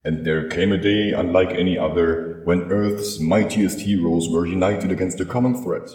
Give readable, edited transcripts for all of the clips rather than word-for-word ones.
And there came a day unlike any other, when Earth's mightiest heroes were united against a common threat.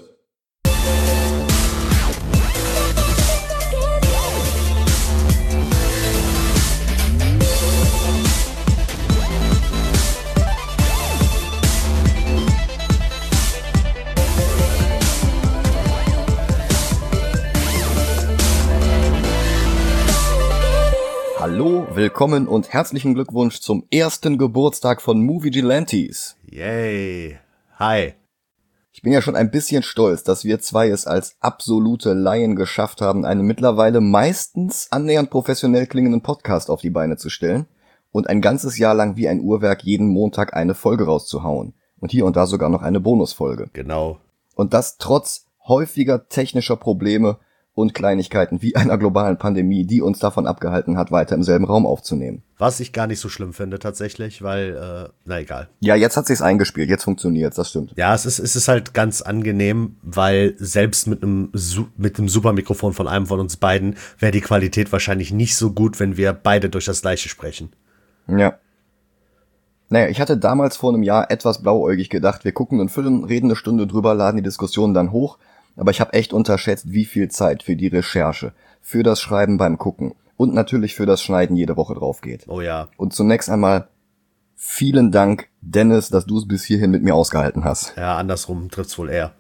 Hallo, willkommen und herzlichen Glückwunsch zum ersten Geburtstag von Moviegilantes. Yay. Hi. Ich bin ja schon ein bisschen stolz, dass wir zwei es als absolute Laien geschafft haben, einen mittlerweile meistens annähernd professionell klingenden Podcast auf die Beine zu stellen und ein ganzes Jahr lang wie ein Uhrwerk jeden Montag eine Folge rauszuhauen. Und hier und da sogar noch eine Bonusfolge. Genau. Und das trotz häufiger technischer Probleme und Kleinigkeiten wie einer globalen Pandemie, die uns davon abgehalten hat, weiter im selben Raum aufzunehmen. Was ich gar nicht so schlimm finde tatsächlich, weil, na egal. Ja, jetzt hat sich's eingespielt, jetzt funktioniert's, das stimmt. Ja, es ist halt ganz angenehm, weil selbst mit einem super Mikrofon von einem von uns beiden wäre die Qualität wahrscheinlich nicht so gut, wenn wir beide durch das Gleiche sprechen. Ja. Naja, ich hatte damals vor einem Jahr etwas blauäugig gedacht, wir gucken einen Film, reden eine Stunde drüber, laden die Diskussion dann hoch. Aber ich habe echt unterschätzt, wie viel Zeit für die Recherche, für das Schreiben beim Gucken und natürlich für das Schneiden jede Woche drauf geht. Oh ja. Und zunächst einmal vielen Dank, Dennis, dass du es bis hierhin mit mir ausgehalten hast. Ja, andersrum trifft's wohl eher.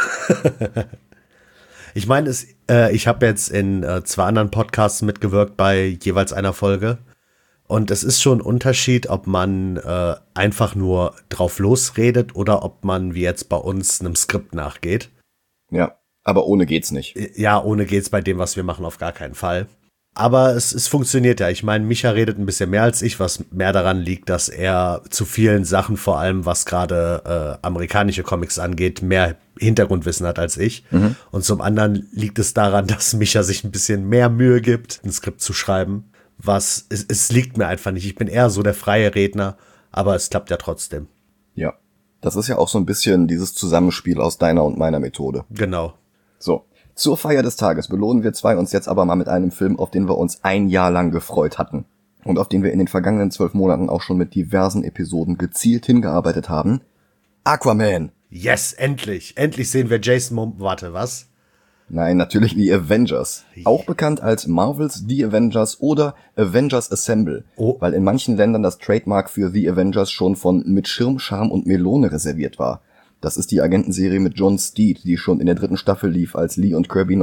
Ich meine, ich habe jetzt in 2 anderen Podcasts mitgewirkt bei jeweils einer Folge. Und es ist schon ein Unterschied, ob man einfach nur drauf losredet oder ob man, wie jetzt bei uns, einem Skript nachgeht. Ja, aber ohne geht's nicht. Ja, ohne geht's bei dem, was wir machen, auf gar keinen Fall. Aber es funktioniert ja. Ich meine, Micha redet ein bisschen mehr als ich, was mehr daran liegt, dass er zu vielen Sachen, vor allem was gerade amerikanische Comics angeht, mehr Hintergrundwissen hat als ich. Mhm. Und zum anderen liegt es daran, dass Micha sich ein bisschen mehr Mühe gibt, ein Skript zu schreiben. Es liegt mir einfach nicht. Ich bin eher so der freie Redner, aber es klappt ja trotzdem. Ja. Das ist ja auch so ein bisschen dieses Zusammenspiel aus deiner und meiner Methode. Genau. So, zur Feier des Tages belohnen wir zwei uns jetzt aber mal mit einem Film, auf den wir uns ein Jahr lang gefreut hatten. Und auf den wir in den vergangenen 12 Monaten auch schon mit diversen Episoden gezielt hingearbeitet haben. Aquaman! Yes, endlich! Endlich sehen wir Jason Warte, was? Nein, natürlich die Avengers. Auch bekannt als Marvels The Avengers oder Avengers Assemble, weil in manchen Ländern das Trademark für The Avengers schon von Mit Schirm, Charme und Melone reserviert war. Das ist die Agentenserie mit John Steed, die schon in der 3. Staffel lief, als Lee und Kirby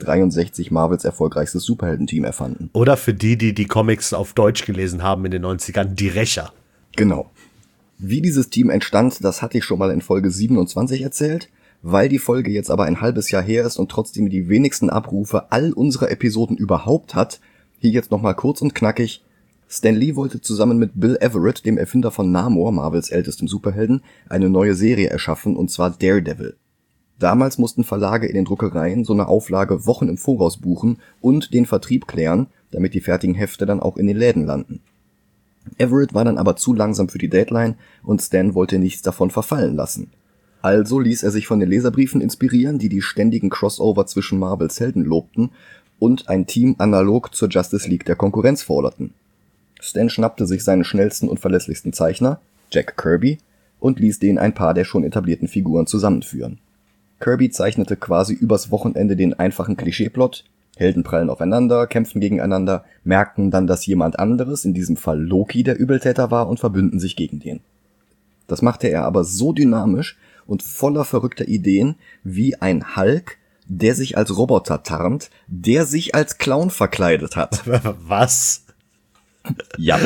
1963 Marvels erfolgreichstes Superheldenteam erfanden. Oder für die Comics auf Deutsch gelesen haben in den 90ern, die Rächer. Genau. Wie dieses Team entstand, das hatte ich schon mal in Folge 27 erzählt. Weil die Folge jetzt aber ein halbes Jahr her ist und trotzdem die wenigsten Abrufe all unserer Episoden überhaupt hat, hier jetzt nochmal kurz und knackig. Stan Lee wollte zusammen mit Bill Everett, dem Erfinder von Namor, Marvels ältestem Superhelden, eine neue Serie erschaffen, und zwar Daredevil. Damals mussten Verlage in den Druckereien so eine Auflage Wochen im Voraus buchen und den Vertrieb klären, damit die fertigen Hefte dann auch in den Läden landen. Everett war dann aber zu langsam für die Deadline und Stan wollte nichts davon verfallen lassen. Also ließ er sich von den Leserbriefen inspirieren, die ständigen Crossover zwischen Marvels Helden lobten und ein Team analog zur Justice League der Konkurrenz forderten. Stan schnappte sich seinen schnellsten und verlässlichsten Zeichner, Jack Kirby, und ließ den ein paar der schon etablierten Figuren zusammenführen. Kirby zeichnete quasi übers Wochenende den einfachen Klischeeplot, Helden prallen aufeinander, kämpfen gegeneinander, merken dann, dass jemand anderes, in diesem Fall Loki, der Übeltäter war, und verbünden sich gegen den. Das machte er aber so dynamisch und voller verrückter Ideen wie ein Hulk, der sich als Roboter tarnt, der sich als Clown verkleidet hat. Was? Ja.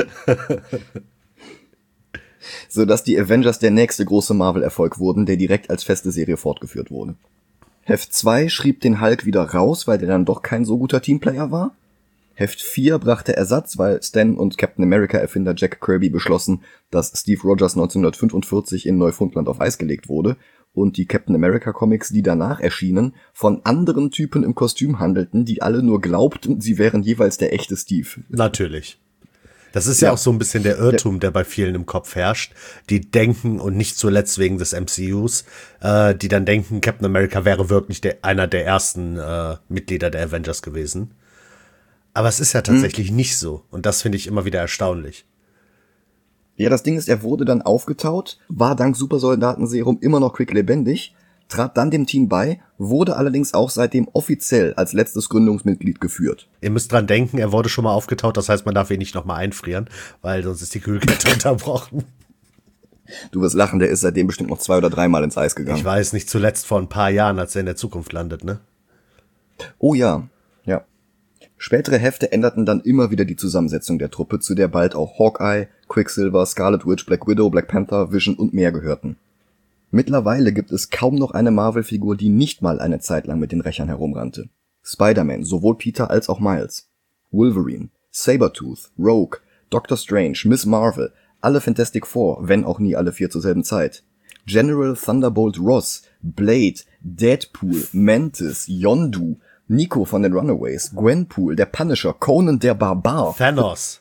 Sodass die Avengers der nächste große Marvel-Erfolg wurden, der direkt als feste Serie fortgeführt wurde. Heft 2 schrieb den Hulk wieder raus, weil der dann doch kein so guter Teamplayer war. Heft 4 brachte Ersatz, weil Stan und Captain America-Erfinder Jack Kirby beschlossen, dass Steve Rogers 1945 in Neufundland auf Eis gelegt wurde und die Captain America-Comics, die danach erschienen, von anderen Typen im Kostüm handelten, die alle nur glaubten, sie wären jeweils der echte Steve. Natürlich. Das ist ja auch so ein bisschen der Irrtum, der bei vielen im Kopf herrscht, die denken, und nicht zuletzt wegen des MCUs, die dann denken, Captain America wäre wirklich einer der ersten Mitglieder der Avengers gewesen. Aber es ist ja tatsächlich nicht so. Und das finde ich immer wieder erstaunlich. Ja, das Ding ist, er wurde dann aufgetaut, war dank Supersoldatenserum immer noch quicklebendig, trat dann dem Team bei, wurde allerdings auch seitdem offiziell als letztes Gründungsmitglied geführt. Ihr müsst dran denken, er wurde schon mal aufgetaut, das heißt, man darf ihn nicht nochmal einfrieren, weil sonst ist die Kühlkette unterbrochen. Du wirst lachen, der ist seitdem bestimmt noch 2 oder 3 Mal ins Eis gegangen. Ich weiß, nicht zuletzt vor ein paar Jahren, als er in der Zukunft landet, ne? Oh ja, ja. Spätere Hefte änderten dann immer wieder die Zusammensetzung der Truppe, zu der bald auch Hawkeye, Quicksilver, Scarlet Witch, Black Widow, Black Panther, Vision und mehr gehörten. Mittlerweile gibt es kaum noch eine Marvel-Figur, die nicht mal eine Zeit lang mit den Rächern herumrannte. Spider-Man, sowohl Peter als auch Miles. Wolverine, Sabretooth, Rogue, Doctor Strange, Miss Marvel, alle Fantastic Four, wenn auch nie alle 4 zur selben Zeit. General Thunderbolt Ross, Blade, Deadpool, Mantis, Yondu, Nico von den Runaways, Gwenpool, der Punisher, Conan der Barbar. Thanos.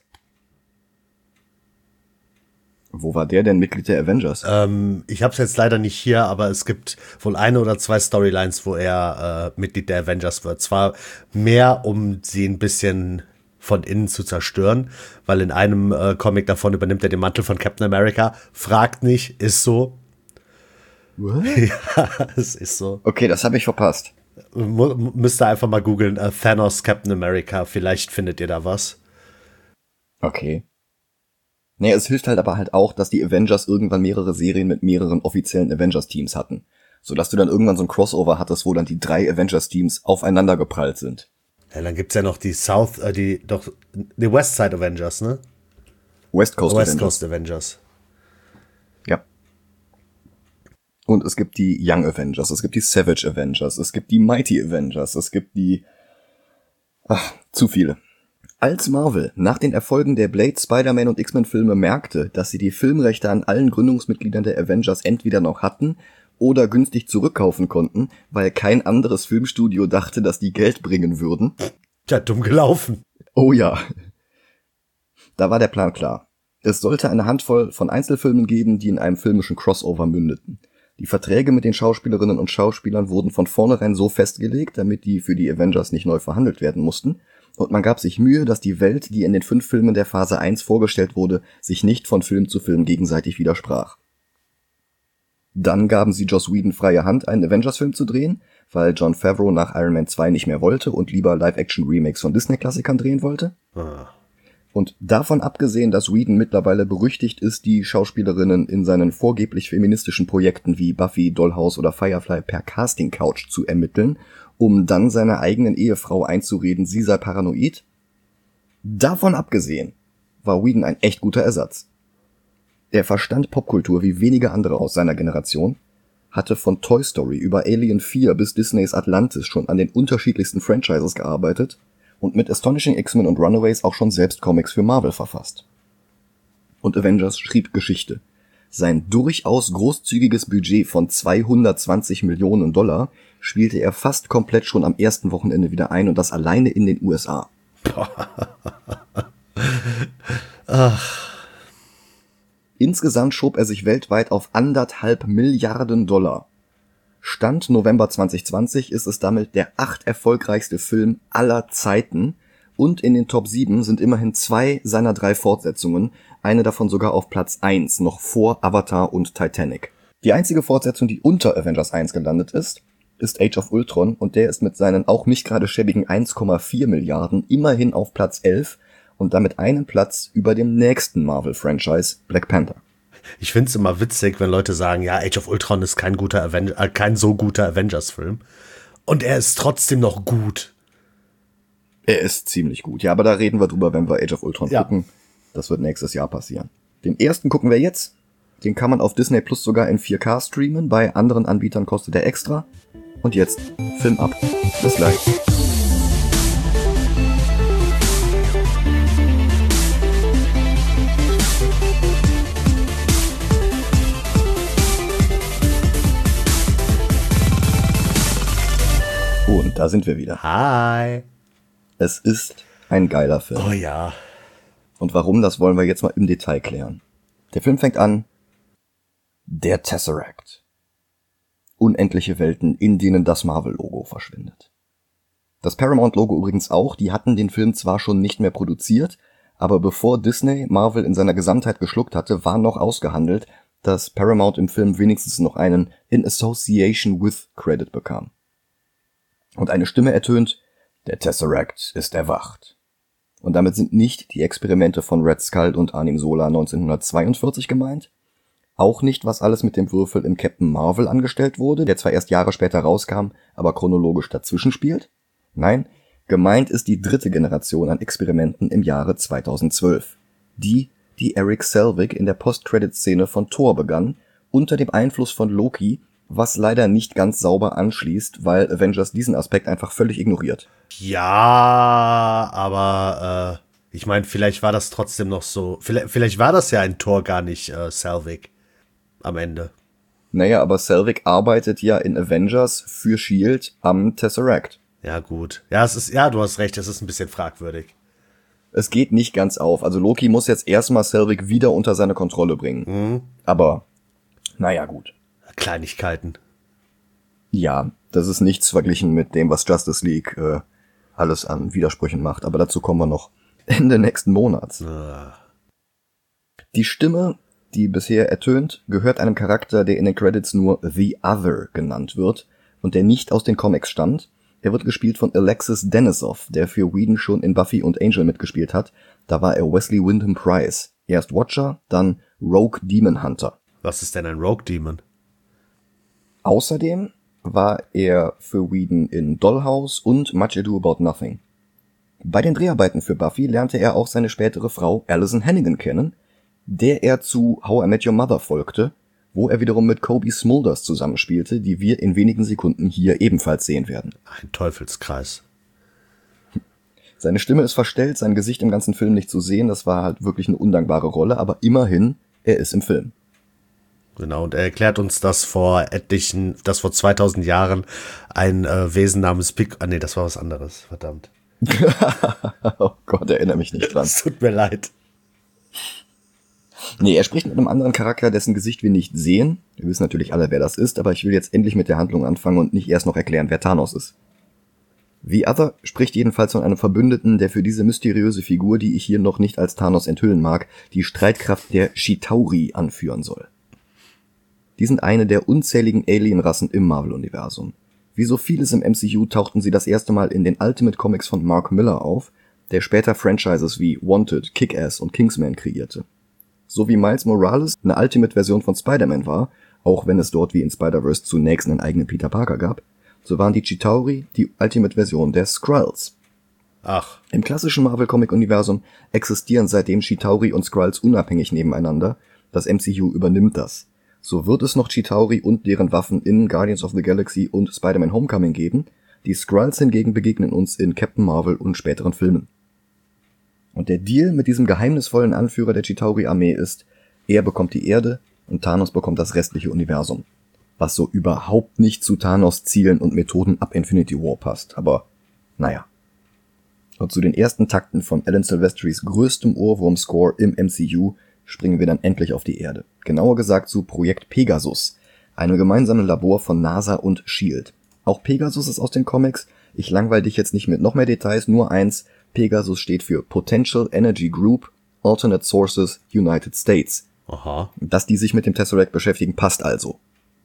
Wo war der denn Mitglied der Avengers? Ich hab's jetzt leider nicht hier, aber es gibt wohl 1 oder 2 Storylines, wo er Mitglied der Avengers wird. Zwar mehr, um sie ein bisschen von innen zu zerstören, weil in einem Comic davon übernimmt er den Mantel von Captain America. Fragt nicht, ist so. What? Ja, es ist so. Okay, das habe ich verpasst. Müsst ihr einfach mal googeln, Thanos Captain America, vielleicht findet ihr da was. Okay. Nee, es hilft halt aber halt auch, dass die Avengers irgendwann mehrere Serien mit mehreren offiziellen Avengers-Teams hatten. Sodass du dann irgendwann so ein Crossover hattest, wo dann die 3 Avengers-Teams aufeinander geprallt sind. Ja, dann gibt's ja noch die die West Side Avengers, ne? West Coast Avengers. Ja. Und es gibt die Young Avengers, es gibt die Savage Avengers, es gibt die Mighty Avengers, es gibt die... zu viele. Als Marvel nach den Erfolgen der Blade, Spider-Man und X-Men-Filme merkte, dass sie die Filmrechte an allen Gründungsmitgliedern der Avengers entweder noch hatten oder günstig zurückkaufen konnten, weil kein anderes Filmstudio dachte, dass die Geld bringen würden. Tja, dumm gelaufen. Oh ja. Da war der Plan klar. Es sollte eine Handvoll von Einzelfilmen geben, die in einem filmischen Crossover mündeten. Die Verträge mit den Schauspielerinnen und Schauspielern wurden von vornherein so festgelegt, damit die für die Avengers nicht neu verhandelt werden mussten. Und man gab sich Mühe, dass die Welt, die in den 5 Filmen der Phase 1 vorgestellt wurde, sich nicht von Film zu Film gegenseitig widersprach. Dann gaben sie Joss Whedon freie Hand, einen Avengers-Film zu drehen, weil Jon Favreau nach Iron Man 2 nicht mehr wollte und lieber Live-Action-Remakes von Disney-Klassikern drehen wollte. Und davon abgesehen, dass Whedon mittlerweile berüchtigt ist, die Schauspielerinnen in seinen vorgeblich feministischen Projekten wie Buffy, Dollhouse oder Firefly per Casting-Couch zu ermitteln, um dann seiner eigenen Ehefrau einzureden, sie sei paranoid. Davon abgesehen war Whedon ein echt guter Ersatz. Er verstand Popkultur wie wenige andere aus seiner Generation, hatte von Toy Story über Alien 4 bis Disneys Atlantis schon an den unterschiedlichsten Franchises gearbeitet und mit Astonishing X-Men und Runaways auch schon selbst Comics für Marvel verfasst. Und Avengers schrieb Geschichte. Sein durchaus großzügiges Budget von 220 Millionen $, spielte er fast komplett schon am ersten Wochenende wieder ein und das alleine in den USA. Insgesamt schob er sich weltweit auf 1,5 Milliarden $. Stand November 2020 ist es damit der 8 erfolgreichste Film aller Zeiten und in den Top 7 sind immerhin 2 seiner 3 Fortsetzungen, eine davon sogar auf Platz 1, noch vor Avatar und Titanic. Die einzige Fortsetzung, die unter Avengers 1 gelandet ist Age of Ultron und der ist mit seinen auch nicht gerade schäbigen 1,4 Milliarden immerhin auf Platz 11 und damit einen Platz über dem nächsten Marvel-Franchise, Black Panther. Ich find's immer witzig, wenn Leute sagen, ja, Age of Ultron ist kein so guter Avengers-Film. Und er ist trotzdem noch gut. Er ist ziemlich gut. Ja, aber da reden wir drüber, wenn wir Age of Ultron gucken. Das wird nächstes Jahr passieren. Den ersten gucken wir jetzt. Den kann man auf Disney Plus sogar in 4K streamen. Bei anderen Anbietern kostet er extra. Und jetzt Film ab. Bis gleich. Und da sind wir wieder. Hi. Es ist ein geiler Film. Oh ja. Und warum, das wollen wir jetzt mal im Detail klären. Der Film fängt an. Der Tesseract. Unendliche Welten, in denen das Marvel-Logo verschwindet. Das Paramount-Logo übrigens auch, die hatten den Film zwar schon nicht mehr produziert, Aber bevor Disney Marvel in seiner Gesamtheit geschluckt hatte, war noch ausgehandelt, dass Paramount im Film wenigstens noch einen In Association with Credit bekam. Und eine Stimme ertönt, der Tesseract ist erwacht. Und damit sind nicht die Experimente von Red Skull und Arnim Zola 1942 gemeint, auch nicht, was alles mit dem Würfel in Captain Marvel angestellt wurde, der zwar erst Jahre später rauskam, aber chronologisch dazwischen spielt. Nein, gemeint ist die dritte Generation an Experimenten im Jahre 2012. Die Eric Selvig in der Post-Credit-Szene von Thor begann, unter dem Einfluss von Loki, was leider nicht ganz sauber anschließt, weil Avengers diesen Aspekt einfach völlig ignoriert. Ja, aber ich meine, vielleicht war das trotzdem noch so. Vielleicht war das ja ein Thor gar nicht Selvig am Ende. Naja, aber Selvig arbeitet ja in Avengers für S.H.I.E.L.D. am Tesseract. Ja, gut. Ja, du hast recht, es ist ein bisschen fragwürdig. Es geht nicht ganz auf. Also Loki muss jetzt erstmal Selvig wieder unter seine Kontrolle bringen. Mhm. Aber, naja, gut. Kleinigkeiten. Ja, das ist nichts verglichen mit dem, was Justice League alles an Widersprüchen macht. Aber dazu kommen wir noch Ende nächsten Monats. Die Stimme, die bisher ertönt, gehört einem Charakter, der in den Credits nur The Other genannt wird und der nicht aus den Comics stammt. Er wird gespielt von Alexis Denisov, der für Whedon schon in Buffy und Angel mitgespielt hat. Da war er Wesley Wyndham Pryce. Erst Watcher, dann Rogue Demon Hunter. Was ist denn ein Rogue Demon? Außerdem war er für Whedon in Dollhouse und Much Ado About Nothing. Bei den Dreharbeiten für Buffy lernte er auch seine spätere Frau Alison Hannigan kennen, der er zu How I Met Your Mother folgte, wo er wiederum mit Kobe Smulders zusammenspielte, die wir in wenigen Sekunden hier ebenfalls sehen werden. Ein Teufelskreis. Seine Stimme ist verstellt, sein Gesicht im ganzen Film nicht zu sehen, das war halt wirklich eine undankbare Rolle, aber immerhin, er ist im Film. Genau, und er erklärt uns, dass vor 2000 Jahren ein Wesen namens das war was anderes, verdammt. Oh Gott, erinnere mich nicht dran. Es tut mir leid. Nee, er spricht mit einem anderen Charakter, dessen Gesicht wir nicht sehen. Wir wissen natürlich alle, wer das ist, aber ich will jetzt endlich mit der Handlung anfangen und nicht erst noch erklären, wer Thanos ist. The Other spricht jedenfalls von einem Verbündeten, der für diese mysteriöse Figur, die ich hier noch nicht als Thanos enthüllen mag, die Streitkraft der Chitauri anführen soll. Die sind eine der unzähligen Alienrassen im Marvel-Universum. Wie so vieles im MCU tauchten sie das erste Mal in den Ultimate Comics von Mark Millar auf, der später Franchises wie Wanted, Kick-Ass und Kingsman kreierte. So wie Miles Morales eine Ultimate-Version von Spider-Man war, auch wenn es dort wie in Spider-Verse zunächst einen eigenen Peter Parker gab, so waren die Chitauri die Ultimate-Version der Skrulls. Ach. Im klassischen Marvel-Comic-Universum existieren seitdem Chitauri und Skrulls unabhängig nebeneinander, das MCU übernimmt das. So wird es noch Chitauri und deren Waffen in Guardians of the Galaxy und Spider-Man Homecoming geben, die Skrulls hingegen begegnen uns in Captain Marvel und späteren Filmen. Und der Deal mit diesem geheimnisvollen Anführer der Chitauri-Armee ist, er bekommt die Erde und Thanos bekommt das restliche Universum. Was so überhaupt nicht zu Thanos' Zielen und Methoden ab Infinity War passt, aber naja. Und zu den ersten Takten von Alan Silvestris größtem Ohrwurm-Score im MCU springen wir dann endlich auf die Erde. Genauer gesagt zu Projekt Pegasus, einem gemeinsamen Labor von NASA und S.H.I.E.L.D. Auch Pegasus ist aus den Comics. Ich langweile dich jetzt nicht mit noch mehr Details, nur eins. Pegasus steht für Potential Energy Group, Alternate Sources, United States. Aha. Dass die sich mit dem Tesseract beschäftigen, passt also.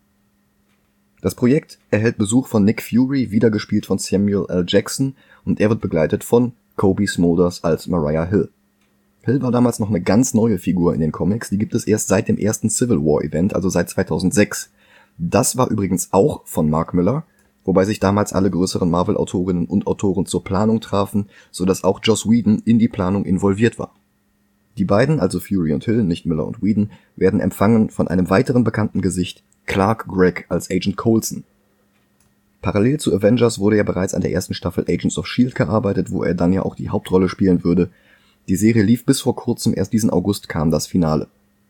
Das Projekt erhält Besuch von Nick Fury, wieder gespielt von Samuel L. Jackson, und er wird begleitet von Kobe Smulders als Mariah Hill. Hill war damals noch eine ganz neue Figur in den Comics, die gibt es erst seit dem ersten Civil War Event, also seit 2006. Das war übrigens auch von Mark Millar, wobei sich damals alle größeren Marvel-Autorinnen und Autoren zur Planung trafen, sodass auch Joss Whedon in die Planung involviert war. Die beiden, also Fury und Hill, nicht Millar und Whedon, werden empfangen von einem weiteren bekannten Gesicht, Clark Gregg als Agent Coulson. Parallel zu Avengers wurde ja bereits an der ersten Staffel Agents of S.H.I.E.L.D. gearbeitet, wo er dann ja auch die Hauptrolle spielen würde. Die Serie lief bis vor kurzem, erst diesen August kam das Finale.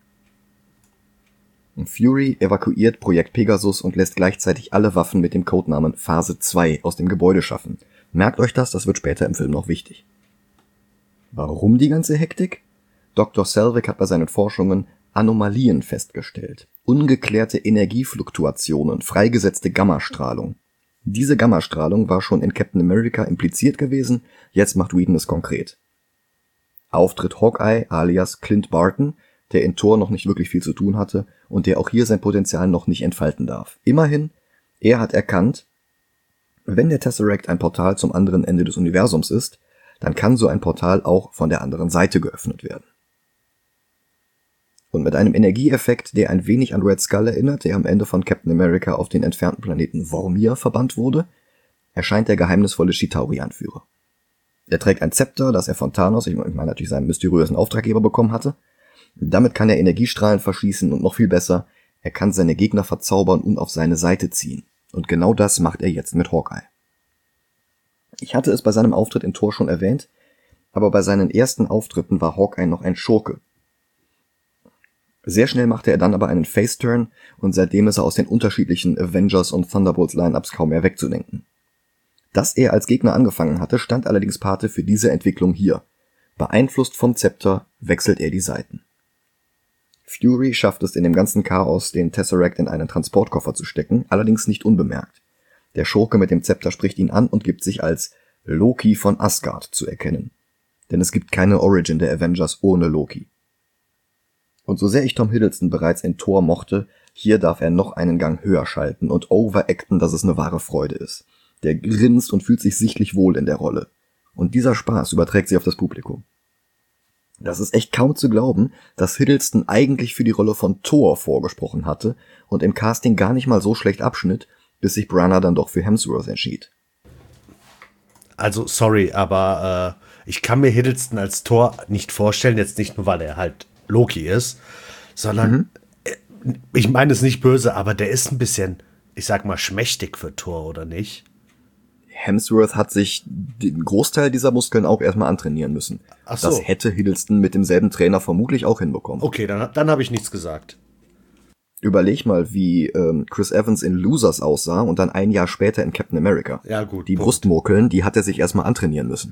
Fury evakuiert Projekt Pegasus und lässt gleichzeitig alle Waffen mit dem Codenamen Phase 2 aus dem Gebäude schaffen. Merkt euch das wird später im Film noch wichtig. Warum die ganze Hektik? Dr. Selvig hat bei seinen Forschungen Anomalien festgestellt. Ungeklärte Energiefluktuationen, freigesetzte Gammastrahlung. Diese Gammastrahlung war schon in Captain America impliziert gewesen, jetzt macht Whedon es konkret. Auftritt Hawkeye alias Clint Barton, der in Thor noch nicht wirklich viel zu tun hatte und der auch hier sein Potenzial noch nicht entfalten darf. Immerhin, er hat erkannt, wenn der Tesseract ein Portal zum anderen Ende des Universums ist, dann kann so ein Portal auch von der anderen Seite geöffnet werden. Und mit einem Energieeffekt, der ein wenig an Red Skull erinnert, der am Ende von Captain America auf den entfernten Planeten Vormir verbannt wurde, erscheint der geheimnisvolle Chitauri-Anführer. Er trägt ein Zepter, das er von Thanos, ich meine natürlich seinen mysteriösen Auftraggeber, bekommen hatte. Damit kann er Energiestrahlen verschießen und noch viel besser, er kann seine Gegner verzaubern und auf seine Seite ziehen. Und genau das macht er jetzt mit Hawkeye. Ich hatte es bei seinem Auftritt in Thor schon erwähnt, aber bei seinen ersten Auftritten war Hawkeye noch ein Schurke. Sehr schnell machte er dann aber einen Face-Turn und seitdem ist er aus den unterschiedlichen Avengers und Thunderbolts-Lineups kaum mehr wegzudenken. Dass er als Gegner angefangen hatte, stand allerdings Pate für diese Entwicklung hier. Beeinflusst vom Zepter wechselt er die Seiten. Fury schafft es in dem ganzen Chaos, den Tesseract in einen Transportkoffer zu stecken, allerdings nicht unbemerkt. Der Schurke mit dem Zepter spricht ihn an und gibt sich als Loki von Asgard zu erkennen. Denn es gibt keine Origin der Avengers ohne Loki. Und so sehr ich Tom Hiddleston bereits in Thor mochte, hier darf er noch einen Gang höher schalten und overacten, dass es eine wahre Freude ist. Der grinst und fühlt sich sichtlich wohl in der Rolle. Und dieser Spaß überträgt sich auf das Publikum. Das ist echt kaum zu glauben, dass Hiddleston eigentlich für die Rolle von Thor vorgesprochen hatte und im Casting gar nicht mal so schlecht abschnitt, bis sich Branagh dann doch für Hemsworth entschied. Also, sorry, aber ich kann mir Hiddleston als Thor nicht vorstellen, jetzt nicht nur, weil er halt Loki ist, sondern, ich meine es nicht böse, aber der ist ein bisschen, ich sag mal, schmächtig für Thor, oder nicht? Hemsworth hat sich den Großteil dieser Muskeln auch erstmal antrainieren müssen. Ach so. Das hätte Hiddleston mit demselben Trainer vermutlich auch hinbekommen. Okay, dann habe ich nichts gesagt. Überleg mal, wie Chris Evans in Losers aussah und dann ein Jahr später in Captain America. Ja, gut. Die Brustmuskeln, die hat er sich erstmal antrainieren müssen.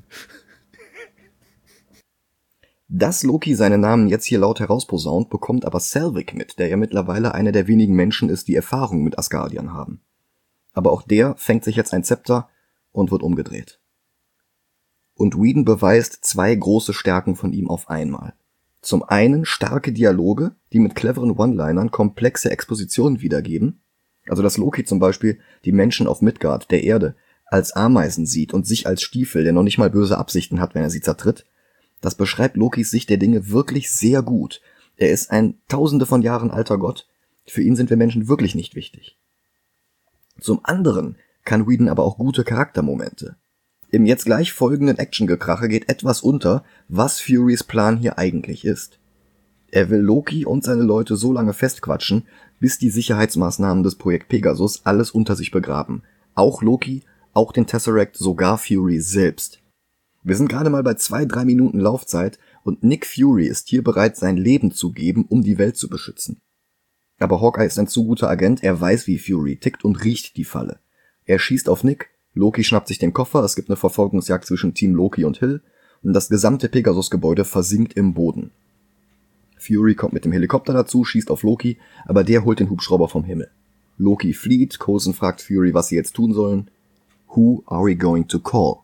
Dass Loki seinen Namen jetzt hier laut herausposaunt, bekommt aber Selvig mit, der ja mittlerweile einer der wenigen Menschen ist, die Erfahrung mit Asgardiern haben. Aber auch der fängt sich jetzt ein Zepter und wird umgedreht. Und Whedon beweist zwei große Stärken von ihm auf einmal. Zum einen starke Dialoge, die mit cleveren One-Linern komplexe Expositionen wiedergeben. Also dass Loki zum Beispiel die Menschen auf Midgard, der Erde, als Ameisen sieht und sich als Stiefel, der noch nicht mal böse Absichten hat, wenn er sie zertritt. Das beschreibt Lokis Sicht der Dinge wirklich sehr gut. Er ist ein Tausende von Jahren alter Gott. Für ihn sind wir Menschen wirklich nicht wichtig. Zum anderen kann Whedon aber auch gute Charaktermomente. Im jetzt gleich folgenden Actiongekrache geht etwas unter, was Furys Plan hier eigentlich ist. Er will Loki und seine Leute so lange festquatschen, bis die Sicherheitsmaßnahmen des Projekt Pegasus alles unter sich begraben. Auch Loki, auch den Tesseract, sogar Fury selbst. Wir sind gerade mal bei 2-3 Minuten Laufzeit und Nick Fury ist hier bereit, sein Leben zu geben, um die Welt zu beschützen. Aber Hawkeye ist ein zu guter Agent, er weiß, wie Fury tickt und riecht die Falle. Er schießt auf Nick, Loki schnappt sich den Koffer, es gibt eine Verfolgungsjagd zwischen Team Loki und Hill und das gesamte Pegasus-Gebäude versinkt im Boden. Fury kommt mit dem Helikopter dazu, schießt auf Loki, aber der holt den Hubschrauber vom Himmel. Loki flieht, Coulson fragt Fury, was sie jetzt tun sollen. Who are we going to call?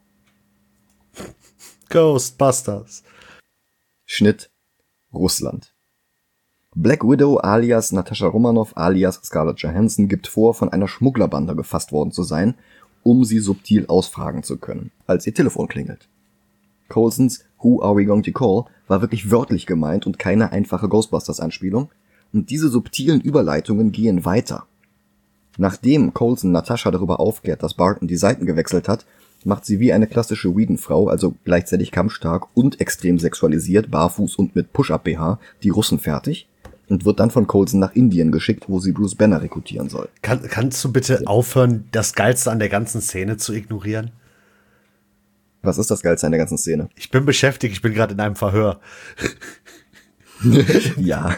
Ghostbusters. Schnitt Russland. Black Widow alias Natascha Romanoff alias Scarlett Johansson gibt vor, von einer Schmugglerbande gefasst worden zu sein, um sie subtil ausfragen zu können, als ihr Telefon klingelt. Coulsons Who are we going to call war wirklich wörtlich gemeint und keine einfache Ghostbusters-Anspielung, und diese subtilen Überleitungen gehen weiter. Nachdem Coulson Natascha darüber aufklärt, dass Barton die Seiten gewechselt hat, macht sie wie eine klassische Whedon-Frau, also gleichzeitig kampfstark und extrem sexualisiert, barfuß und mit Push-Up-BH, die Russen fertig und wird dann von Coulson nach Indien geschickt, wo sie Bruce Banner rekrutieren soll. Kannst du bitte aufhören, das Geilste an der ganzen Szene zu ignorieren? Was ist das Geilste an der ganzen Szene? Ich bin beschäftigt, ich bin gerade in einem Verhör. Ja.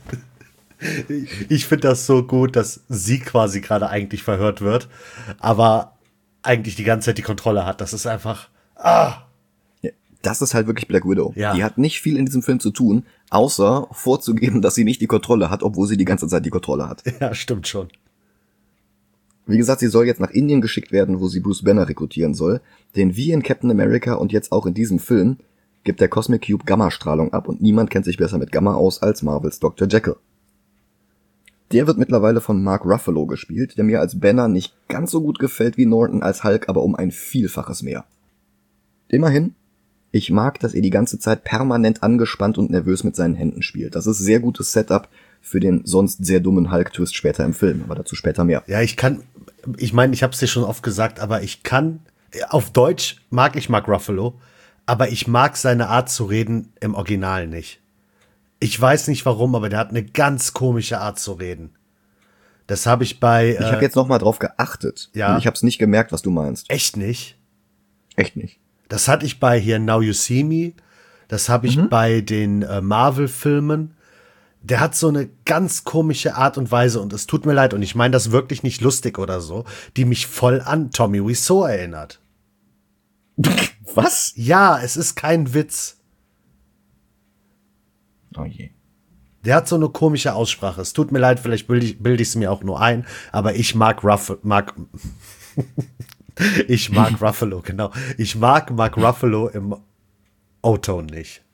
Ich finde das so gut, dass sie quasi gerade eigentlich verhört wird, aber eigentlich die ganze Zeit die Kontrolle hat. Das ist einfach... Das ist halt wirklich Black Widow. Ja. Die hat nicht viel in diesem Film zu tun, außer vorzugeben, dass sie nicht die Kontrolle hat, obwohl sie die ganze Zeit die Kontrolle hat. Ja, stimmt schon. Wie gesagt, sie soll jetzt nach Indien geschickt werden, wo sie Bruce Banner rekrutieren soll. Denn wie in Captain America und jetzt auch in diesem Film gibt der Cosmic Cube Gammastrahlung ab und niemand kennt sich besser mit Gamma aus als Marvels Dr. Jekyll. Der wird mittlerweile von Mark Ruffalo gespielt, der mir als Banner nicht ganz so gut gefällt wie Norton als Hulk, aber um ein Vielfaches mehr. Immerhin, ich mag, dass er die ganze Zeit permanent angespannt und nervös mit seinen Händen spielt. Das ist sehr gutes Setup für den sonst sehr dummen Hulk-Twist später im Film, aber dazu später mehr. Ja, ich meine, ich habe es dir schon oft gesagt, aber auf Deutsch mag ich Mark Ruffalo, aber ich mag seine Art zu reden im Original nicht. Ich weiß nicht warum, aber der hat eine ganz komische Art zu reden. Das habe ich bei... Ich habe jetzt nochmal drauf geachtet. Ja. Und ich habe es nicht gemerkt, was du meinst. Echt nicht? Echt nicht. Das hatte ich bei hier Now You See Me. Das habe ich bei den Marvel-Filmen. Der hat so eine ganz komische Art und Weise und es tut mir leid und ich meine das wirklich nicht lustig oder so, die mich voll an Tommy Wiseau erinnert. Was? Ja, es ist kein Witz. Oh je. Der hat so eine komische Aussprache. Es tut mir leid, vielleicht bilde ich es mir auch nur ein, aber ich mag ich mag Ruffalo, genau. Ich mag Mark Ruffalo im O-Ton nicht.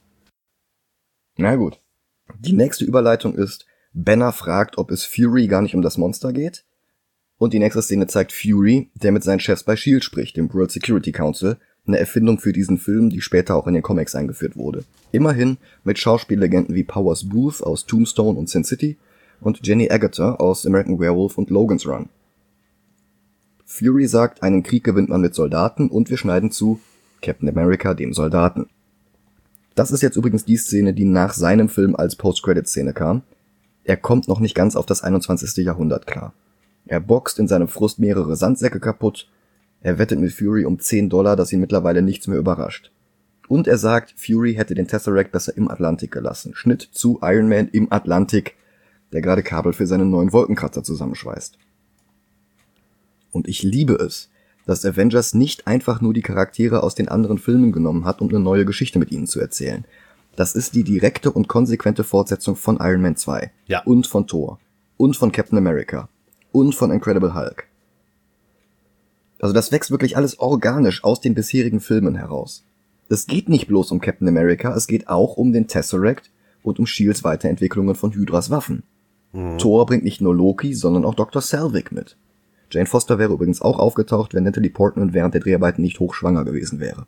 Na gut. Die nächste Überleitung ist, Banner fragt, ob es Fury gar nicht um das Monster geht. Und die nächste Szene zeigt Fury, der mit seinen Chefs bei S.H.I.E.L.D. spricht, dem World Security Council, eine Erfindung für diesen Film, die später auch in den Comics eingeführt wurde. Immerhin mit Schauspiellegenden wie Powers Booth aus Tombstone und Sin City und Jenny Agutter aus American Werewolf und Logan's Run. Fury sagt, einen Krieg gewinnt man mit Soldaten und wir schneiden zu Captain America, dem Soldaten. Das ist jetzt übrigens die Szene, die nach seinem Film als Post-Credit-Szene kam. Er kommt noch nicht ganz auf das 21. Jahrhundert klar. Er boxt in seinem Frust mehrere Sandsäcke kaputt. Er wettet mit Fury um $10, dass ihn mittlerweile nichts mehr überrascht. Und er sagt, Fury hätte den Tesseract besser im Atlantik gelassen. Schnitt zu Iron Man im Atlantik, der gerade Kabel für seinen neuen Wolkenkratzer zusammenschweißt. Und ich liebe es, dass Avengers nicht einfach nur die Charaktere aus den anderen Filmen genommen hat, um eine neue Geschichte mit ihnen zu erzählen. Das ist die direkte und konsequente Fortsetzung von Iron Man 2. Ja. Und von Thor. Und von Captain America. Und von Incredible Hulk. Also das wächst wirklich alles organisch aus den bisherigen Filmen heraus. Es geht nicht bloß um Captain America, es geht auch um den Tesseract und um S.H.I.E.L.D.s Weiterentwicklungen von Hydras Waffen. Thor bringt nicht nur Loki, sondern auch Dr. Selvig mit. Jane Foster wäre übrigens auch aufgetaucht, wenn Natalie Portman während der Dreharbeiten nicht hochschwanger gewesen wäre.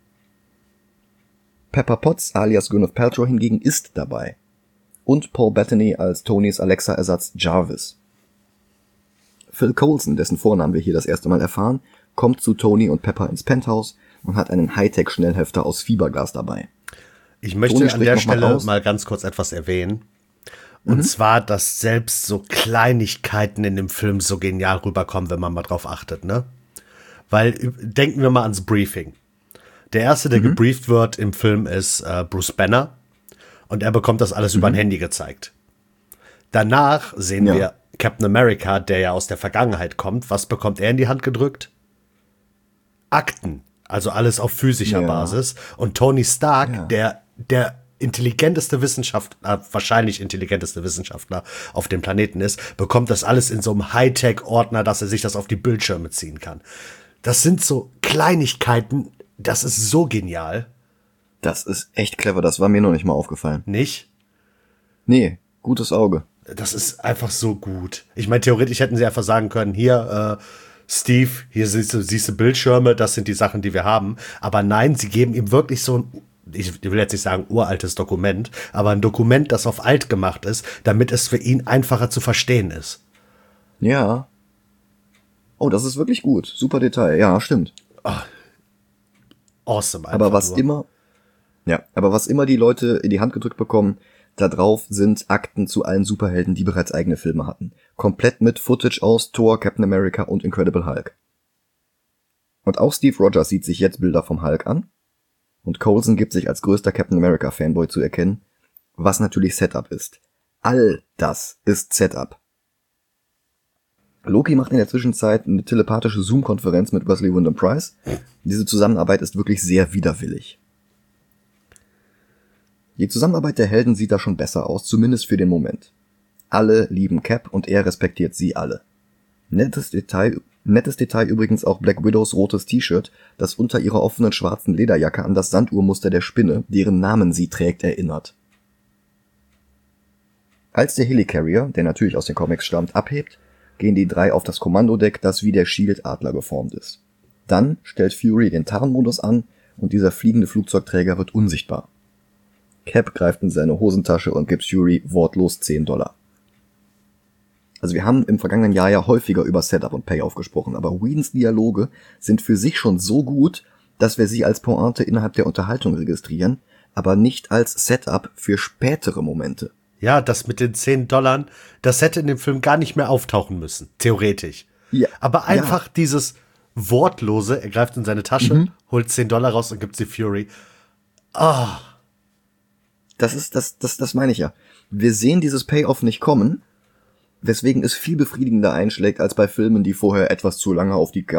Pepper Potts alias Gwyneth Paltrow hingegen ist dabei. Und Paul Bettany als Tonys Alexa-Ersatz Jarvis. Phil Coulson, dessen Vornamen wir hier das erste Mal erfahren, kommt zu Tony und Pepper ins Penthouse und hat einen Hightech-Schnellhefter aus Fiberglas dabei. Ich möchte Tony an der spricht noch Stelle mal mal ganz kurz etwas erwähnen. Und zwar, dass selbst so Kleinigkeiten in dem Film so genial rüberkommen, wenn man mal drauf achtet, ne? Weil, denken wir mal ans Briefing. Der erste, der gebrieft wird im Film, ist Bruce Banner. Und er bekommt das alles über ein Handy gezeigt. Danach sehen wir Captain America, der ja aus der Vergangenheit kommt. Was bekommt er in die Hand gedrückt? Akten. Also alles auf physischer Basis. Und Tony Stark, der intelligenteste Wissenschaftler, wahrscheinlich intelligenteste Wissenschaftler auf dem Planeten ist, bekommt das alles in so einem Hightech-Ordner, dass er sich das auf die Bildschirme ziehen kann. Das sind so Kleinigkeiten, das ist so genial. Das ist echt clever, das war mir noch nicht mal aufgefallen. Nicht? Nee, gutes Auge. Das ist einfach so gut. Ich meine, theoretisch hätten sie einfach sagen können, hier, Steve, hier siehst du Bildschirme, das sind die Sachen, die wir haben. Aber nein, sie geben ihm wirklich so ein, ich will jetzt nicht sagen uraltes Dokument, aber ein Dokument, das auf alt gemacht ist, damit es für ihn einfacher zu verstehen ist. Ja. Oh, das ist wirklich gut. Super Detail. Ja, stimmt. Awesome. Aber was immer die Leute in die Hand gedrückt bekommen, da drauf sind Akten zu allen Superhelden, die bereits eigene Filme hatten. Komplett mit Footage aus Thor, Captain America und Incredible Hulk. Und auch Steve Rogers sieht sich jetzt Bilder vom Hulk an. Und Coulson gibt sich als größter Captain America Fanboy zu erkennen, was natürlich Setup ist. All das ist Setup. Loki macht in der Zwischenzeit eine telepathische Zoom-Konferenz mit Wesley Wyndham-Pryce. Diese Zusammenarbeit ist wirklich sehr widerwillig. Die Zusammenarbeit der Helden sieht da schon besser aus, zumindest für den Moment. Alle lieben Cap und er respektiert sie alle. Nettes Detail Nettes Detail übrigens auch Black Widows rotes T-Shirt, das unter ihrer offenen schwarzen Lederjacke an das Sanduhrmuster der Spinne, deren Namen sie trägt, erinnert. Als der Helicarrier, der natürlich aus den Comics stammt, abhebt, gehen die drei auf das Kommandodeck, das wie der Shield-Adler geformt ist. Dann stellt Fury den Tarnmodus an und dieser fliegende Flugzeugträger wird unsichtbar. Cap greift in seine Hosentasche und gibt Fury wortlos $10. Also wir haben im vergangenen Jahr ja häufiger über Setup und Payoff gesprochen, aber Whedons Dialoge sind für sich schon so gut, dass wir sie als Pointe innerhalb der Unterhaltung registrieren, aber nicht als Setup für spätere Momente. Ja, das mit den $10, das hätte in dem Film gar nicht mehr auftauchen müssen, theoretisch. Ja, aber einfach dieses Wortlose, er greift in seine Tasche, holt $10 raus und gibt sie Fury. Das meine ich ja. Wir sehen dieses Payoff nicht kommen, weswegen es viel befriedigender einschlägt als bei Filmen, die vorher etwas zu lange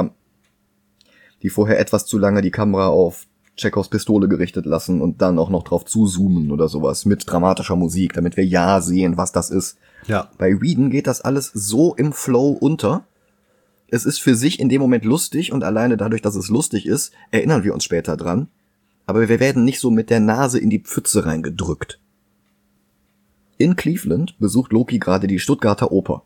die Kamera auf Chekhovs Pistole gerichtet lassen und dann auch noch drauf zuzoomen oder sowas mit dramatischer Musik, damit wir ja sehen, was das ist. Ja. Bei Whedon geht das alles so im Flow unter. Es ist für sich in dem Moment lustig und alleine dadurch, dass es lustig ist, erinnern wir uns später dran. Aber wir werden nicht so mit der Nase in die Pfütze reingedrückt. In Cleveland besucht Loki gerade die Stuttgarter Oper.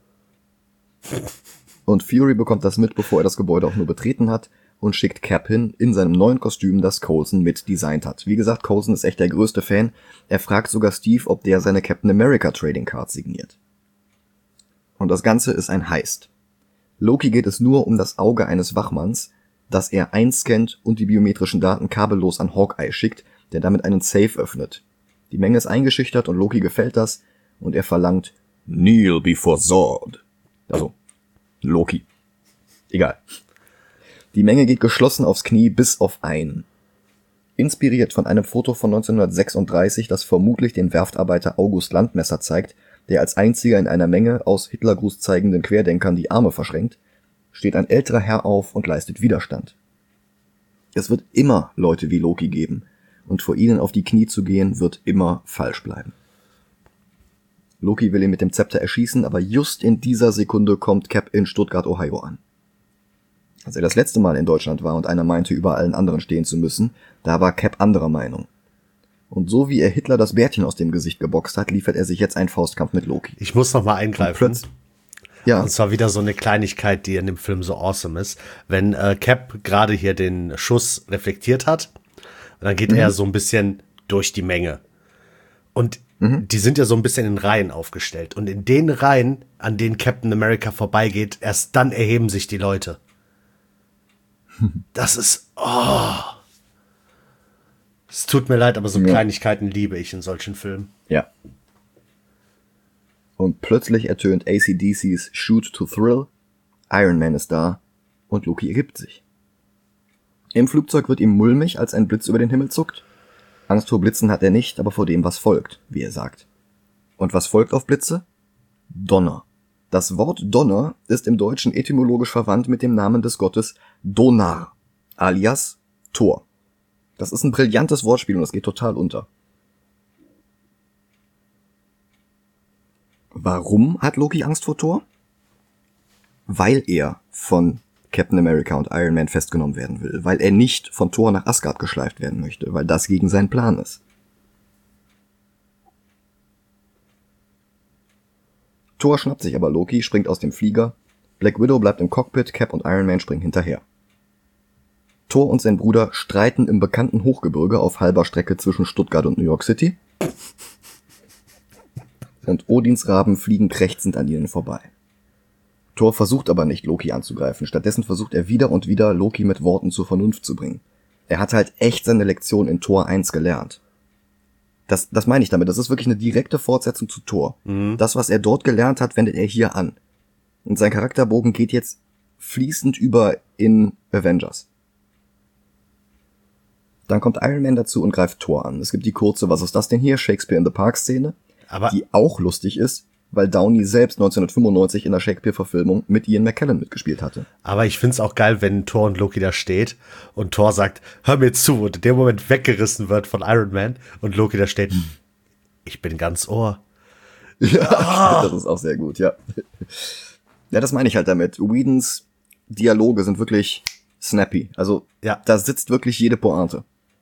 Und Fury bekommt das mit, bevor er das Gebäude auch nur betreten hat und schickt Cap hin in seinem neuen Kostüm, das Coulson mit designt hat. Wie gesagt, Coulson ist echt der größte Fan. Er fragt sogar Steve, ob der seine Captain America Trading Card signiert. Und das Ganze ist ein Heist. Loki geht es nur um das Auge eines Wachmanns, das er einscannt und die biometrischen Daten kabellos an Hawkeye schickt, der damit einen Safe öffnet. Die Menge ist eingeschüchtert und Loki gefällt das und er verlangt Kneel before Zod. Also, Loki. Egal. Die Menge geht geschlossen aufs Knie bis auf einen. Inspiriert von einem Foto von 1936, das vermutlich den Werftarbeiter August Landmesser zeigt, der als einziger in einer Menge aus Hitlergruß zeigenden Querdenkern die Arme verschränkt, steht ein älterer Herr auf und leistet Widerstand. Es wird immer Leute wie Loki geben, und vor ihnen auf die Knie zu gehen, wird immer falsch bleiben. Loki will ihn mit dem Zepter erschießen, aber just in dieser Sekunde kommt Cap in Stuttgart, Ohio an. Als er das letzte Mal in Deutschland war und einer meinte, über allen anderen stehen zu müssen, da war Cap anderer Meinung. Und so wie er Hitler das Bärtchen aus dem Gesicht geboxt hat, liefert er sich jetzt einen Faustkampf mit Loki. Ich muss noch mal eingreifen. Ja. Und zwar wieder so eine Kleinigkeit, die in dem Film so awesome ist. Wenn Cap gerade hier den Schuss reflektiert hat, dann geht er so ein bisschen durch die Menge. Und die sind ja so ein bisschen in Reihen aufgestellt. Und in den Reihen, an denen Captain America vorbeigeht, erst dann erheben sich die Leute. Das ist, es tut mir leid, aber so Kleinigkeiten liebe ich in solchen Filmen. Ja. Und plötzlich ertönt AC/DC's Shoot to Thrill, Iron Man ist da und Loki ergibt sich. Im Flugzeug wird ihm mulmig, als ein Blitz über den Himmel zuckt. Angst vor Blitzen hat er nicht, aber vor dem, was folgt, wie er sagt. Und was folgt auf Blitze? Donner. Das Wort Donner ist im Deutschen etymologisch verwandt mit dem Namen des Gottes Donar, alias Thor. Das ist ein brillantes Wortspiel und das geht total unter. Warum hat Loki Angst vor Thor? Weil er von Captain America und Iron Man festgenommen werden will, weil er nicht von Thor nach Asgard geschleift werden möchte, weil das gegen seinen Plan ist. Thor schnappt sich aber Loki, springt aus dem Flieger, Black Widow bleibt im Cockpit, Cap und Iron Man springen hinterher. Thor und sein Bruder streiten im bekannten Hochgebirge auf halber Strecke zwischen Stuttgart und New York City. Und Odins Raben fliegen krächzend an ihnen vorbei. Thor versucht aber nicht, Loki anzugreifen. Stattdessen versucht er wieder und wieder, Loki mit Worten zur Vernunft zu bringen. Er hat halt echt seine Lektion in Thor 1 gelernt. Das meine ich damit. Das ist wirklich eine direkte Fortsetzung zu Thor. Das, was er dort gelernt hat, wendet er hier an. Und sein Charakterbogen geht jetzt fließend über in Avengers. Dann kommt Iron Man dazu und greift Thor an. Es gibt die kurze, was ist das denn hier, Shakespeare in the Park-Szene, die auch lustig ist, weil Downey selbst 1995 in der Shakespeare-Verfilmung mit Ian McKellen mitgespielt hatte. Aber ich find's auch geil, wenn Thor und Loki da steht und Thor sagt, hör mir zu, und in dem Moment weggerissen wird von Iron Man und Loki da steht, ich bin ganz Ohr. Ja, das ist auch sehr gut, ja. Ja, das meine ich halt damit. Whedons Dialoge sind wirklich snappy. Also Ja. da sitzt wirklich jede Pointe.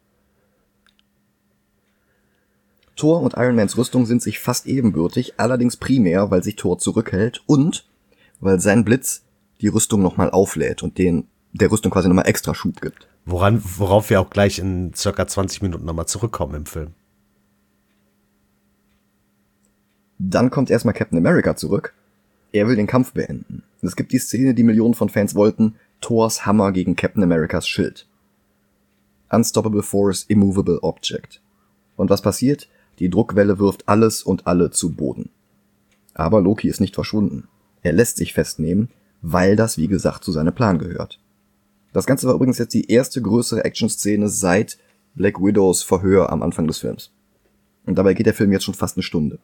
Thor und Iron Mans Rüstung sind sich fast ebenbürtig, allerdings primär, weil sich Thor zurückhält und weil sein Blitz die Rüstung nochmal auflädt und der Rüstung quasi nochmal extra Schub gibt. Worauf wir auch gleich in circa 20 Minuten nochmal zurückkommen im Film. Dann kommt erstmal Captain America zurück. Er will den Kampf beenden. Und es gibt die Szene, die Millionen von Fans wollten, Thors Hammer gegen Captain Americas Schild. Unstoppable Force, Immovable Object. Und was passiert? Die Druckwelle wirft alles und alle zu Boden. Aber Loki ist nicht verschwunden. Er lässt sich festnehmen, weil das, wie gesagt, zu seinem Plan gehört. Das Ganze war übrigens jetzt die erste größere Action-Szene seit Black Widows Verhör am Anfang des Films. Und dabei geht der Film jetzt schon fast eine Stunde.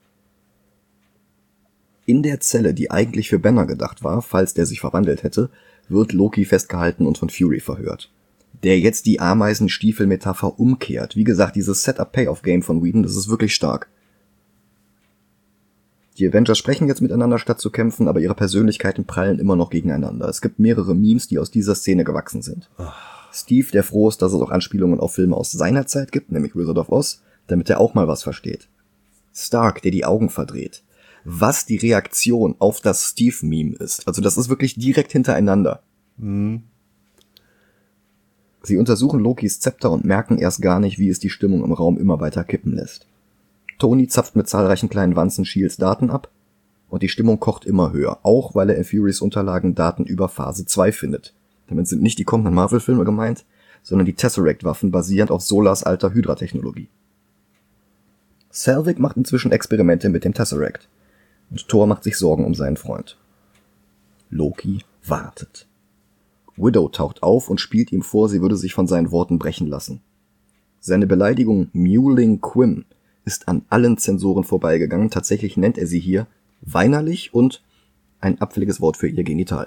In der Zelle, die eigentlich für Banner gedacht war, falls der sich verwandelt hätte, wird Loki festgehalten und von Fury verhört. Der jetzt die Ameisenstiefel-Metapher umkehrt. Wie gesagt, dieses Setup-Payoff-Game von Whedon, das ist wirklich stark. Die Avengers sprechen jetzt miteinander, statt zu kämpfen, aber ihre Persönlichkeiten prallen immer noch gegeneinander. Es gibt mehrere Memes, die aus dieser Szene gewachsen sind. Steve, der froh ist, dass es auch Anspielungen auf Filme aus seiner Zeit gibt, nämlich Wizard of Oz, damit er auch mal was versteht. Stark, der die Augen verdreht. Was die Reaktion auf das Steve-Meme ist. Also das ist wirklich direkt hintereinander. Sie untersuchen Lokis Zepter und merken erst gar nicht, wie es die Stimmung im Raum immer weiter kippen lässt. Tony zapft mit zahlreichen kleinen Wanzen Shields Daten ab und die Stimmung kocht immer höher, auch weil er in Furys Unterlagen Daten über Phase 2 findet. Damit sind nicht die kommenden Marvel-Filme gemeint, sondern die Tesseract-Waffen basierend auf Solas alter Hydra-Technologie. Selvig macht inzwischen Experimente mit dem Tesseract und Thor macht sich Sorgen um seinen Freund. Loki wartet. Widow taucht auf und spielt ihm vor, sie würde sich von seinen Worten brechen lassen. Seine Beleidigung Mewling Quim ist an allen Zensoren vorbeigegangen. Tatsächlich nennt er sie hier weinerlich und ein abfälliges Wort für ihr Genital.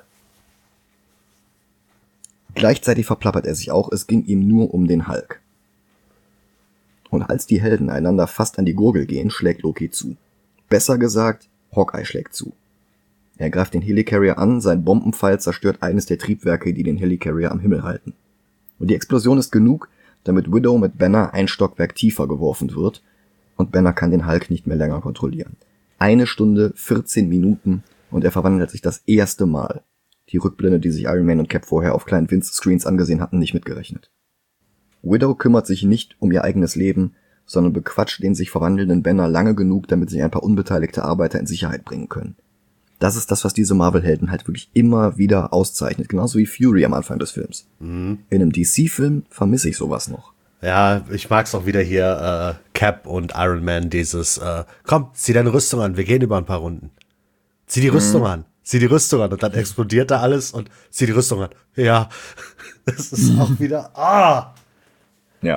Gleichzeitig verplappert er sich auch, es ging ihm nur um den Hulk. Und als die Helden einander fast an die Gurgel gehen, schlägt Loki zu. Besser gesagt, Hawkeye schlägt zu. Er greift den Helicarrier an, sein Bombenpfeil zerstört eines der Triebwerke, die den Helicarrier am Himmel halten. Und die Explosion ist genug, damit Widow mit Banner ein Stockwerk tiefer geworfen wird und Banner kann den Hulk nicht mehr länger kontrollieren. 1 Stunde, 14 Minuten und er verwandelt sich das erste Mal. Die Rückblende, die sich Iron Man und Cap vorher auf kleinen Windscreens angesehen hatten, nicht mitgerechnet. Widow kümmert sich nicht um ihr eigenes Leben, sondern bequatscht den sich verwandelnden Banner lange genug, damit sie ein paar unbeteiligte Arbeiter in Sicherheit bringen können. Das ist das, was diese Marvel-Helden halt wirklich immer wieder auszeichnet, genauso wie Fury am Anfang des Films. In einem DC-Film vermisse ich sowas noch. Ja, ich mag's auch wieder hier, Cap und Iron Man, dieses, komm, zieh deine Rüstung an, wir gehen über ein paar Runden. Zieh die Rüstung an, zieh die Rüstung an und dann explodiert da alles und zieh die Rüstung an. Ja, das ist auch wieder, Ja.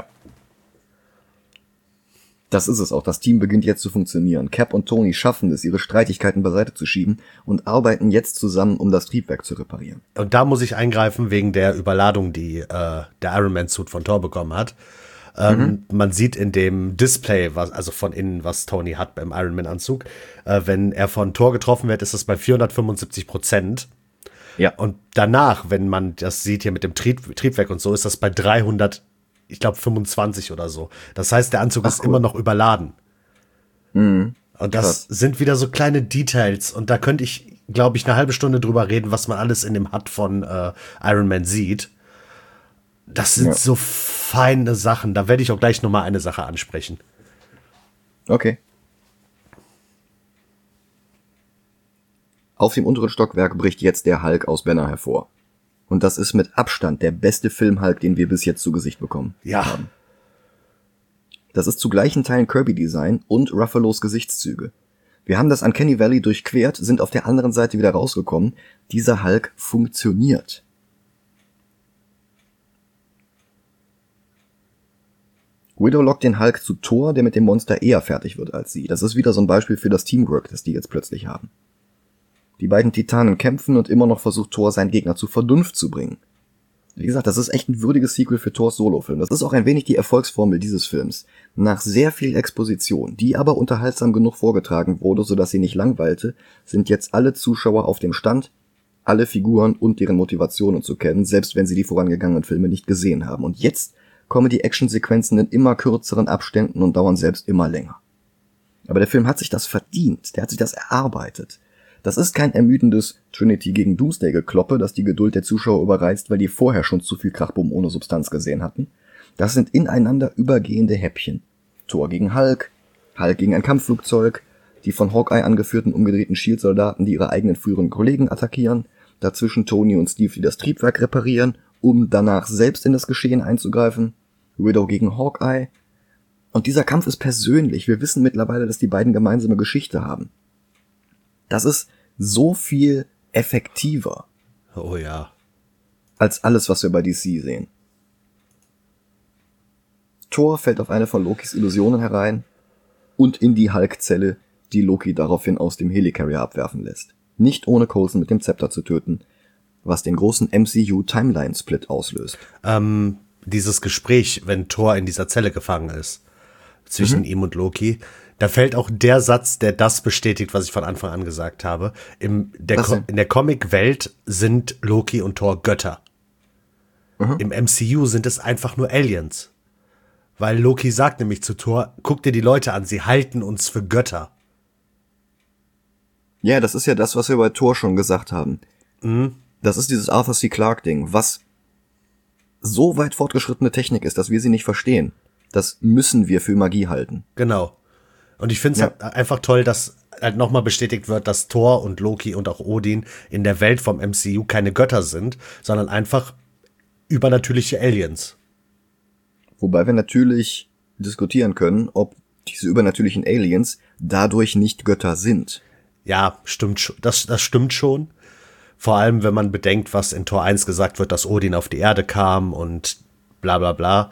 Das ist es auch. Das Team beginnt jetzt zu funktionieren. Cap und Tony schaffen es, ihre Streitigkeiten beiseite zu schieben und arbeiten jetzt zusammen, um das Triebwerk zu reparieren. Und da muss ich eingreifen wegen der Überladung, die der Iron Man Suit von Thor bekommen hat. Man sieht in dem Display, also von innen, was Tony hat beim Iron Man Anzug, wenn er von Thor getroffen wird, ist das bei 475%. Ja. Und danach, wenn man das sieht hier mit dem Triebwerk und so, ist das bei 325 oder so. Das heißt, der Anzug ist immer noch überladen. Und das sind wieder so kleine Details. Und da könnte ich, glaube ich, eine halbe Stunde drüber reden, was man alles in dem HUD von Iron Man sieht. Das sind so feine Sachen. Da werde ich auch gleich nochmal eine Sache ansprechen. Okay. Auf dem unteren Stockwerk bricht jetzt der Hulk aus Banner hervor. Und das ist mit Abstand der beste Film-Hulk, den wir bis jetzt zu Gesicht bekommen haben. Das ist zu gleichen Teilen Kirby-Design und Ruffalos Gesichtszüge. Wir haben das Uncanny Valley durchquert, sind auf der anderen Seite wieder rausgekommen. Dieser Hulk funktioniert. Widow lockt den Hulk zu Thor, der mit dem Monster eher fertig wird als sie. Das ist wieder so ein Beispiel für das Teamwork, das die jetzt plötzlich haben. Die beiden Titanen kämpfen und immer noch versucht Thor, seinen Gegner zur Vernunft zu bringen. Wie gesagt, das ist echt ein würdiges Sequel für Thors Solofilm. Das ist auch ein wenig die Erfolgsformel dieses Films. Nach sehr viel Exposition, die aber unterhaltsam genug vorgetragen wurde, sodass sie nicht langweilte, sind jetzt alle Zuschauer auf dem Stand, alle Figuren und deren Motivationen zu kennen, selbst wenn sie die vorangegangenen Filme nicht gesehen haben. Und jetzt kommen die Actionsequenzen in immer kürzeren Abständen und dauern selbst immer länger. Aber der Film hat sich das verdient, der hat sich das erarbeitet. Das ist kein ermüdendes Trinity gegen Doomsday-Gekloppe, das die Geduld der Zuschauer überreizt, weil die vorher schon zu viel Krachbumm ohne Substanz gesehen hatten. Das sind ineinander übergehende Häppchen. Thor gegen Hulk, Hulk gegen ein Kampfflugzeug, die von Hawkeye angeführten umgedrehten Shield-Soldaten, die ihre eigenen früheren Kollegen attackieren, dazwischen Tony und Steve, die das Triebwerk reparieren, um danach selbst in das Geschehen einzugreifen, Widow gegen Hawkeye. Und dieser Kampf ist persönlich. Wir wissen mittlerweile, dass die beiden gemeinsame Geschichte haben. Das ist so viel effektiver. Oh ja. Als alles, was wir bei DC sehen. Thor fällt auf eine von Lokis Illusionen herein und in die Hulk-Zelle, die Loki daraufhin aus dem Helicarrier abwerfen lässt. Nicht ohne Coulson mit dem Zepter zu töten, was den großen MCU-Timeline-Split auslöst. Dieses Gespräch, wenn Thor in dieser Zelle gefangen ist, zwischen ihm und Loki, da fällt auch der Satz, der das bestätigt, was ich von Anfang an gesagt habe. In der Comic-Welt sind Loki und Thor Götter. Im MCU sind es einfach nur Aliens. Weil Loki sagt nämlich zu Thor, guck dir die Leute an, sie halten uns für Götter. Ja, das ist ja das, was wir bei Thor schon gesagt haben. Das ist dieses Arthur C. Clarke-Ding, was so weit fortgeschrittene Technik ist, dass wir sie nicht verstehen. Das müssen wir für Magie halten. Genau. Und ich finde es einfach toll, dass halt nochmal bestätigt wird, dass Thor und Loki und auch Odin in der Welt vom MCU keine Götter sind, sondern einfach übernatürliche Aliens. Wobei wir natürlich diskutieren können, ob diese übernatürlichen Aliens dadurch nicht Götter sind. Ja, stimmt, das stimmt schon. Vor allem, wenn man bedenkt, was in Tor 1 gesagt wird, dass Odin auf die Erde kam und bla bla bla.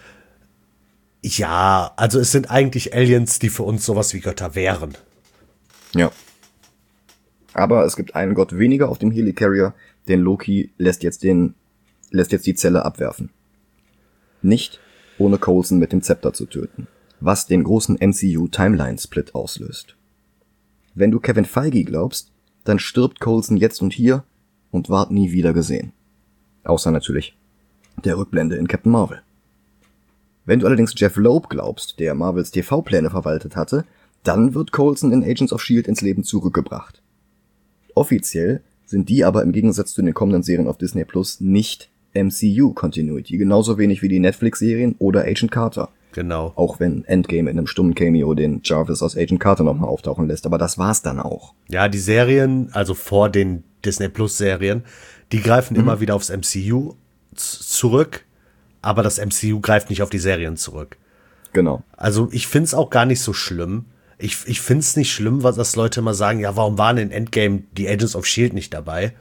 Ja, also es sind eigentlich Aliens, die für uns sowas wie Götter wären. Ja. Aber es gibt einen Gott weniger auf dem Helicarrier, denn Loki lässt jetzt die Zelle abwerfen. Nicht ohne Coulson mit dem Zepter zu töten, was den großen MCU-Timeline-Split auslöst. Wenn du Kevin Feige glaubst, dann stirbt Coulson jetzt und hier und ward nie wieder gesehen. Außer natürlich der Rückblende in Captain Marvel. Wenn du allerdings Jeff Loeb glaubst, der Marvels TV-Pläne verwaltet hatte, dann wird Coulson in Agents of S.H.I.E.L.D. ins Leben zurückgebracht. Offiziell sind die aber im Gegensatz zu den kommenden Serien auf Disney Plus nicht MCU-Continuity, genauso wenig wie die Netflix-Serien oder Agent Carter. Genau. Auch wenn Endgame in einem stummen Cameo den Jarvis aus Agent Carter nochmal auftauchen lässt, aber das war's dann auch. Ja, die Serien, also vor den Disney Plus Serien, die greifen immer wieder aufs MCU zurück, aber das MCU greift nicht auf die Serien zurück. Genau. Also ich find's auch gar nicht so schlimm. Ich find's nicht schlimm, was das Leute immer sagen, ja, warum waren in Endgame die Agents of S.H.I.E.L.D. nicht dabei?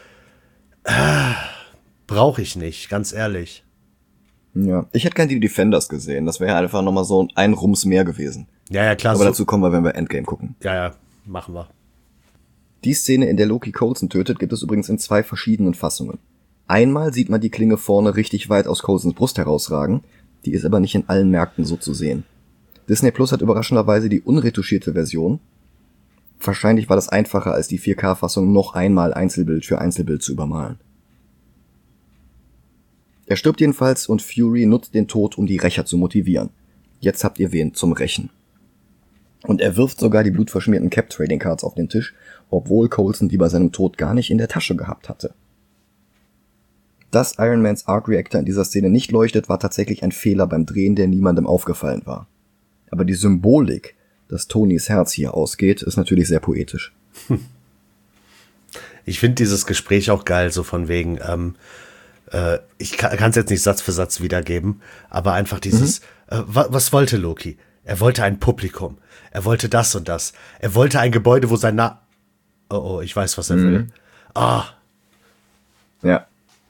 Brauche ich nicht, ganz ehrlich. Ja, ich hätte gerne die Defenders gesehen. Das wäre einfach nochmal so ein Rums mehr gewesen. Ja, klar. Aber dazu kommen wir, wenn wir Endgame gucken. Ja, machen wir. Die Szene, in der Loki Coulson tötet, gibt es übrigens in 2 verschiedenen Fassungen. Einmal sieht man die Klinge vorne richtig weit aus Coulsons Brust herausragen, die ist aber nicht in allen Märkten so zu sehen. Disney Plus hat überraschenderweise die unretuschierte Version. Wahrscheinlich war das einfacher, als die 4K-Fassung noch einmal Einzelbild für Einzelbild zu übermalen. Er stirbt jedenfalls und Fury nutzt den Tod, um die Rächer zu motivieren. Jetzt habt ihr wen zum Rächen. Und er wirft sogar die blutverschmierten Cap-Trading-Cards auf den Tisch, obwohl Coulson die bei seinem Tod gar nicht in der Tasche gehabt hatte. Dass Iron Mans Arc Reactor in dieser Szene nicht leuchtet, war tatsächlich ein Fehler beim Drehen, der niemandem aufgefallen war. Aber die Symbolik, dass Tonys Herz hier ausgeht, ist natürlich sehr poetisch. Ich finde dieses Gespräch auch geil, so von wegen, ich kann es jetzt nicht Satz für Satz wiedergeben, aber einfach dieses, was wollte Loki? Er wollte ein Publikum. Er wollte das und das. Er wollte ein Gebäude, wo sein Oh, ich weiß, was er will. Ah. Ja.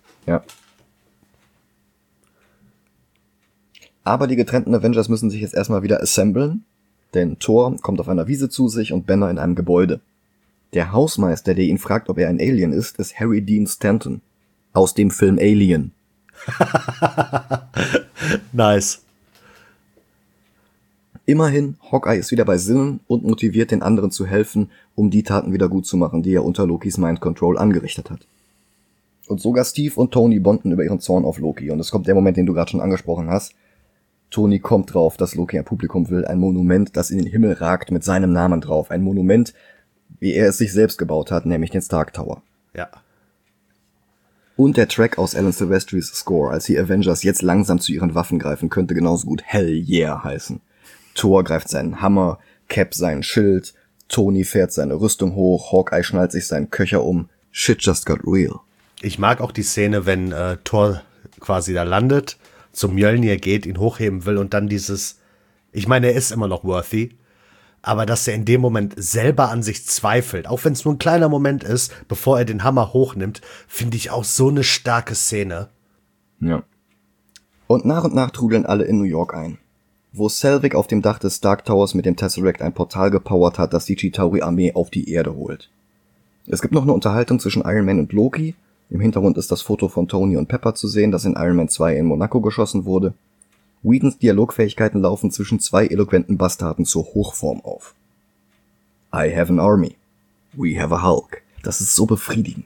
Aber die getrennten Avengers müssen sich jetzt erstmal wieder assemblen, denn Thor kommt auf einer Wiese zu sich und Banner in einem Gebäude. Der Hausmeister, der ihn fragt, ob er ein Alien ist Harry Dean Stanton. Aus dem Film Alien. Nice. Immerhin, Hawkeye ist wieder bei Sinnen und motiviert den anderen zu helfen, um die Taten wieder gut zu machen, die er unter Lokis Mind Control angerichtet hat. Und sogar Steve und Tony bonden über ihren Zorn auf Loki. Und es kommt der Moment, den du gerade schon angesprochen hast. Tony kommt drauf, dass Loki ein Publikum will. Ein Monument, das in den Himmel ragt, mit seinem Namen drauf. Ein Monument, wie er es sich selbst gebaut hat, nämlich den Stark Tower. Ja. Und der Track aus Alan Silvestris Score, als die Avengers jetzt langsam zu ihren Waffen greifen, könnte genauso gut Hell Yeah heißen. Thor greift seinen Hammer, Cap seinen Schild, Tony fährt seine Rüstung hoch, Hawkeye schnallt sich seinen Köcher um. Shit just got real. Ich mag auch die Szene, wenn Thor quasi da landet, zum Mjölnir geht, ihn hochheben will und dann dieses, ich meine, er ist immer noch worthy, aber dass er in dem Moment selber an sich zweifelt, auch wenn es nur ein kleiner Moment ist, bevor er den Hammer hochnimmt, finde ich auch so eine starke Szene. Ja. Und nach trudeln alle in New York ein. Wo Selvig auf dem Dach des Stark Towers mit dem Tesseract ein Portal gepowert hat, das die Chitauri-Armee auf die Erde holt. Es gibt noch eine Unterhaltung zwischen Iron Man und Loki. Im Hintergrund ist das Foto von Tony und Pepper zu sehen, das in Iron Man 2 in Monaco geschossen wurde. Whedons Dialogfähigkeiten laufen zwischen zwei eloquenten Bastarden zur Hochform auf. I have an army. We have a Hulk. Das ist so befriedigend.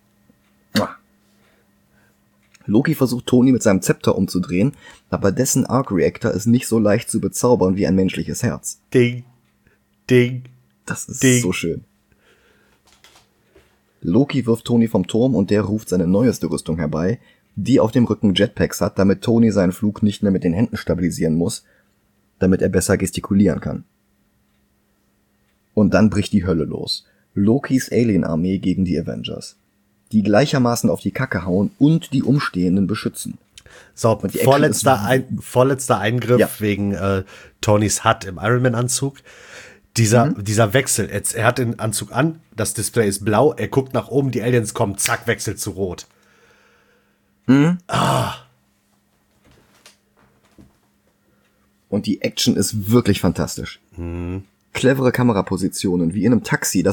Loki versucht Tony mit seinem Zepter umzudrehen, aber dessen Arc Reactor ist nicht so leicht zu bezaubern wie ein menschliches Herz. Ding. Ding. Das ist Ding. so schön. Loki wirft Tony vom Turm und der ruft seine neueste Rüstung herbei, die auf dem Rücken Jetpacks hat, damit Tony seinen Flug nicht mehr mit den Händen stabilisieren muss, damit er besser gestikulieren kann. Und dann bricht die Hölle los. Lokis Alien-Armee gegen die Avengers, die gleichermaßen auf die Kacke hauen und die Umstehenden beschützen. So, Und die vorletzter Action vorletzter Eingriff Ja. wegen Tonys Hut im Iron Man Anzug. Dieser Wechsel, er hat den Anzug an, das Display ist blau, er guckt nach oben, die Aliens kommen, zack, wechselt zu rot. Und die Action ist wirklich fantastisch. Clevere Kamerapositionen, wie in einem Taxi,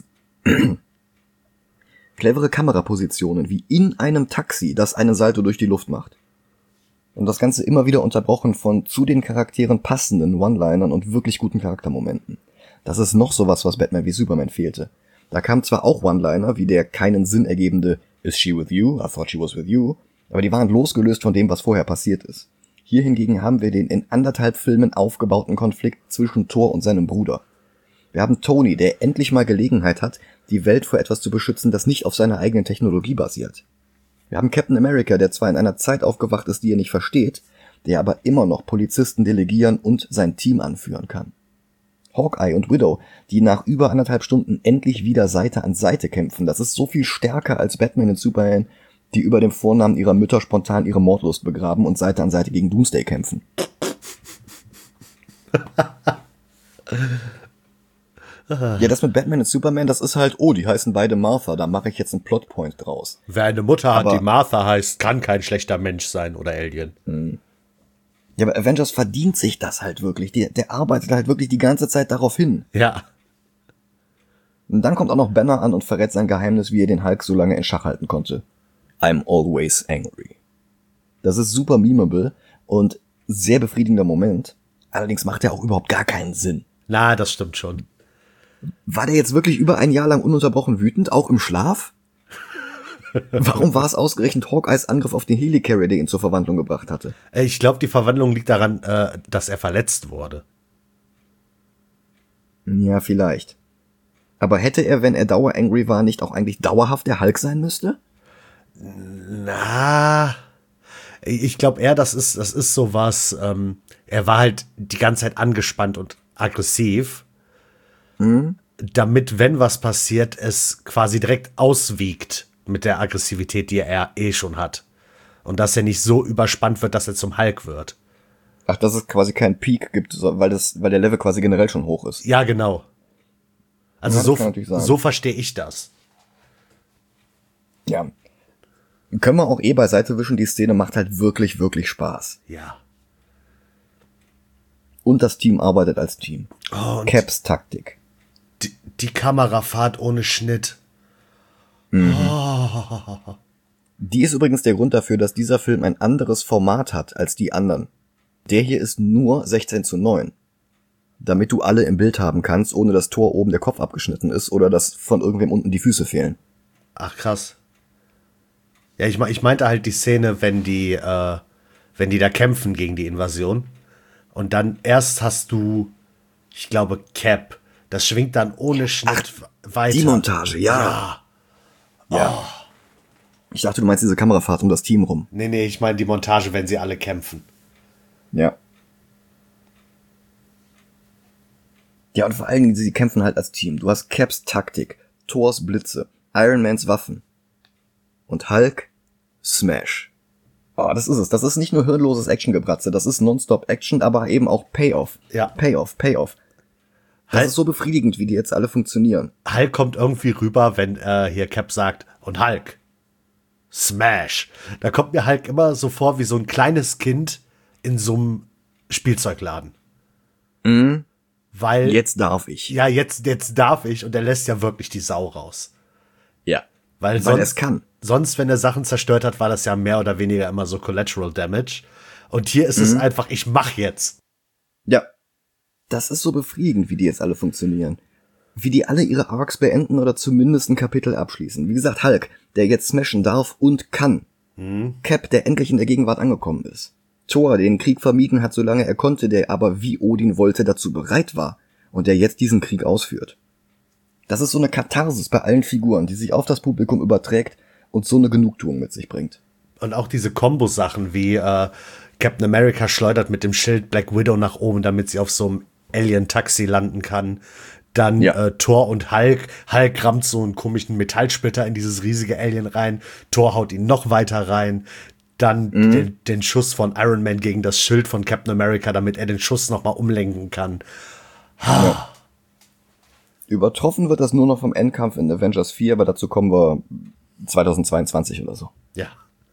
clevere Kamerapositionen, wie in einem Taxi, das einen Salto durch die Luft macht. Und das Ganze immer wieder unterbrochen von zu den Charakteren passenden One-Linern und wirklich guten Charaktermomenten. Das ist noch sowas, was Batman wie Superman fehlte. Da kamen zwar auch One-Liner, wie der keinen Sinn ergebende Is she with you? I thought she was with you. Aber die waren losgelöst von dem, was vorher passiert ist. Hier hingegen haben wir den in 1,5 Filmen aufgebauten Konflikt zwischen Thor und seinem Bruder. Wir haben Tony, der endlich mal Gelegenheit hat, die Welt vor etwas zu beschützen, das nicht auf seiner eigenen Technologie basiert. Wir haben Captain America, der zwar in einer Zeit aufgewacht ist, die er nicht versteht, der aber immer noch Polizisten delegieren und sein Team anführen kann. Hawkeye und Widow, die nach über 1,5 Stunden endlich wieder Seite an Seite kämpfen. Das ist so viel stärker als Batman und Superman, die über dem Vornamen ihrer Mütter spontan ihre Mordlust begraben und Seite an Seite gegen Doomsday kämpfen. Ja, das mit Batman und Superman, das ist halt, oh, die heißen beide Martha, da mache ich jetzt einen Plotpoint draus. Wer eine Mutter hat, Aber- die Martha heißt, kann kein schlechter Mensch sein oder Alien. Ja, aber Avengers verdient sich das halt wirklich. Der arbeitet halt wirklich die ganze Zeit darauf hin. Ja. Und dann kommt auch noch Banner an und verrät sein Geheimnis, wie er den Hulk so lange in Schach halten konnte. I'm always angry. Das ist super memeable und sehr befriedigender Moment. Allerdings macht er auch überhaupt gar keinen Sinn. Na, das stimmt schon. War der jetzt wirklich über ein Jahr lang ununterbrochen wütend, auch im Schlaf? Warum war es ausgerechnet Hawkeyes Angriff auf den Helicarrier, der ihn zur Verwandlung gebracht hatte? Ich glaube, die Verwandlung liegt daran, dass er verletzt wurde. Ja, vielleicht. Aber hätte er, wenn er dauerangry war, nicht auch eigentlich dauerhaft der Hulk sein müsste? Na, ich glaube eher, das ist sowas, er war halt die ganze Zeit angespannt und aggressiv, damit, wenn was passiert, es quasi direkt auswiegt mit der Aggressivität, die er schon hat. Und dass er nicht so überspannt wird, dass er zum Hulk wird. Ach, dass es quasi keinen Peak gibt, weil der Level quasi generell schon hoch ist. Ja, genau. Also Ja, das kann natürlich sein. so verstehe ich das. Ja. Können wir auch beiseite wischen, die Szene macht halt wirklich, wirklich Spaß. Ja. Und das Team arbeitet als Team. Oh, und Caps Taktik. die Kamerafahrt ohne Schnitt. Die ist übrigens der Grund dafür, dass dieser Film ein anderes Format hat als die anderen. Der hier ist nur 16:9. damit du alle im Bild haben kannst, ohne dass Thor oben der Kopf abgeschnitten ist oder dass von irgendwem unten die Füße fehlen. Ach, krass. Ja, ich meinte halt die Szene, wenn die da kämpfen gegen die Invasion. Und dann erst hast du, ich glaube, Cap. Das schwingt dann ohne Schnitt weiter. Die Montage, ja. Ich dachte, du meinst diese Kamerafahrt um das Team rum. Nee, ich meine die Montage, wenn sie alle kämpfen. Ja. Ja, und vor allen Dingen, sie kämpfen halt als Team. Du hast Caps Taktik, Thors Blitze, Iron Mans Waffen und Hulk Smash. Oh, das ist es. Das ist nicht nur hirnloses Actiongebratze, das ist Nonstop-Action, aber eben auch Payoff. Ja. Payoff. Das ist so befriedigend, wie die jetzt alle funktionieren. Hulk kommt irgendwie rüber, wenn hier Cap sagt, und Hulk, Smash. Da kommt mir Hulk immer so vor wie so ein kleines Kind in so einem Spielzeugladen. Mhm. Weil, Jetzt darf ich. ja, jetzt darf ich, und er lässt ja wirklich die Sau raus. Ja. Weil er es kann. Sonst, wenn er Sachen zerstört hat, war das ja mehr oder weniger immer so Collateral Damage. Und hier ist es einfach, ich mach jetzt. Ja. Das ist so befriedigend, wie die jetzt alle funktionieren. Wie die alle ihre Arcs beenden oder zumindest ein Kapitel abschließen. Wie gesagt, Hulk, der jetzt smashen darf und kann. Cap, der endlich in der Gegenwart angekommen ist. Thor, der den Krieg vermieden hat, solange er konnte, der aber wie Odin wollte, dazu bereit war. Und der jetzt diesen Krieg ausführt. Das ist so eine Katharsis bei allen Figuren, die sich auf das Publikum überträgt und so eine Genugtuung mit sich bringt. Und auch diese Kombo-Sachen wie Captain America schleudert mit dem Schild Black Widow nach oben, damit sie auf so einem Alien-Taxi landen kann. Dann Thor und Hulk. Hulk rammt so einen komischen Metallsplitter in dieses riesige Alien rein. Thor haut ihn noch weiter rein. Dann den Schuss von Iron Man gegen das Schild von Captain America, damit er den Schuss nochmal umlenken kann. Ja. Übertroffen wird das nur noch vom Endkampf in Avengers 4, aber dazu kommen wir 2022 oder so. Ja.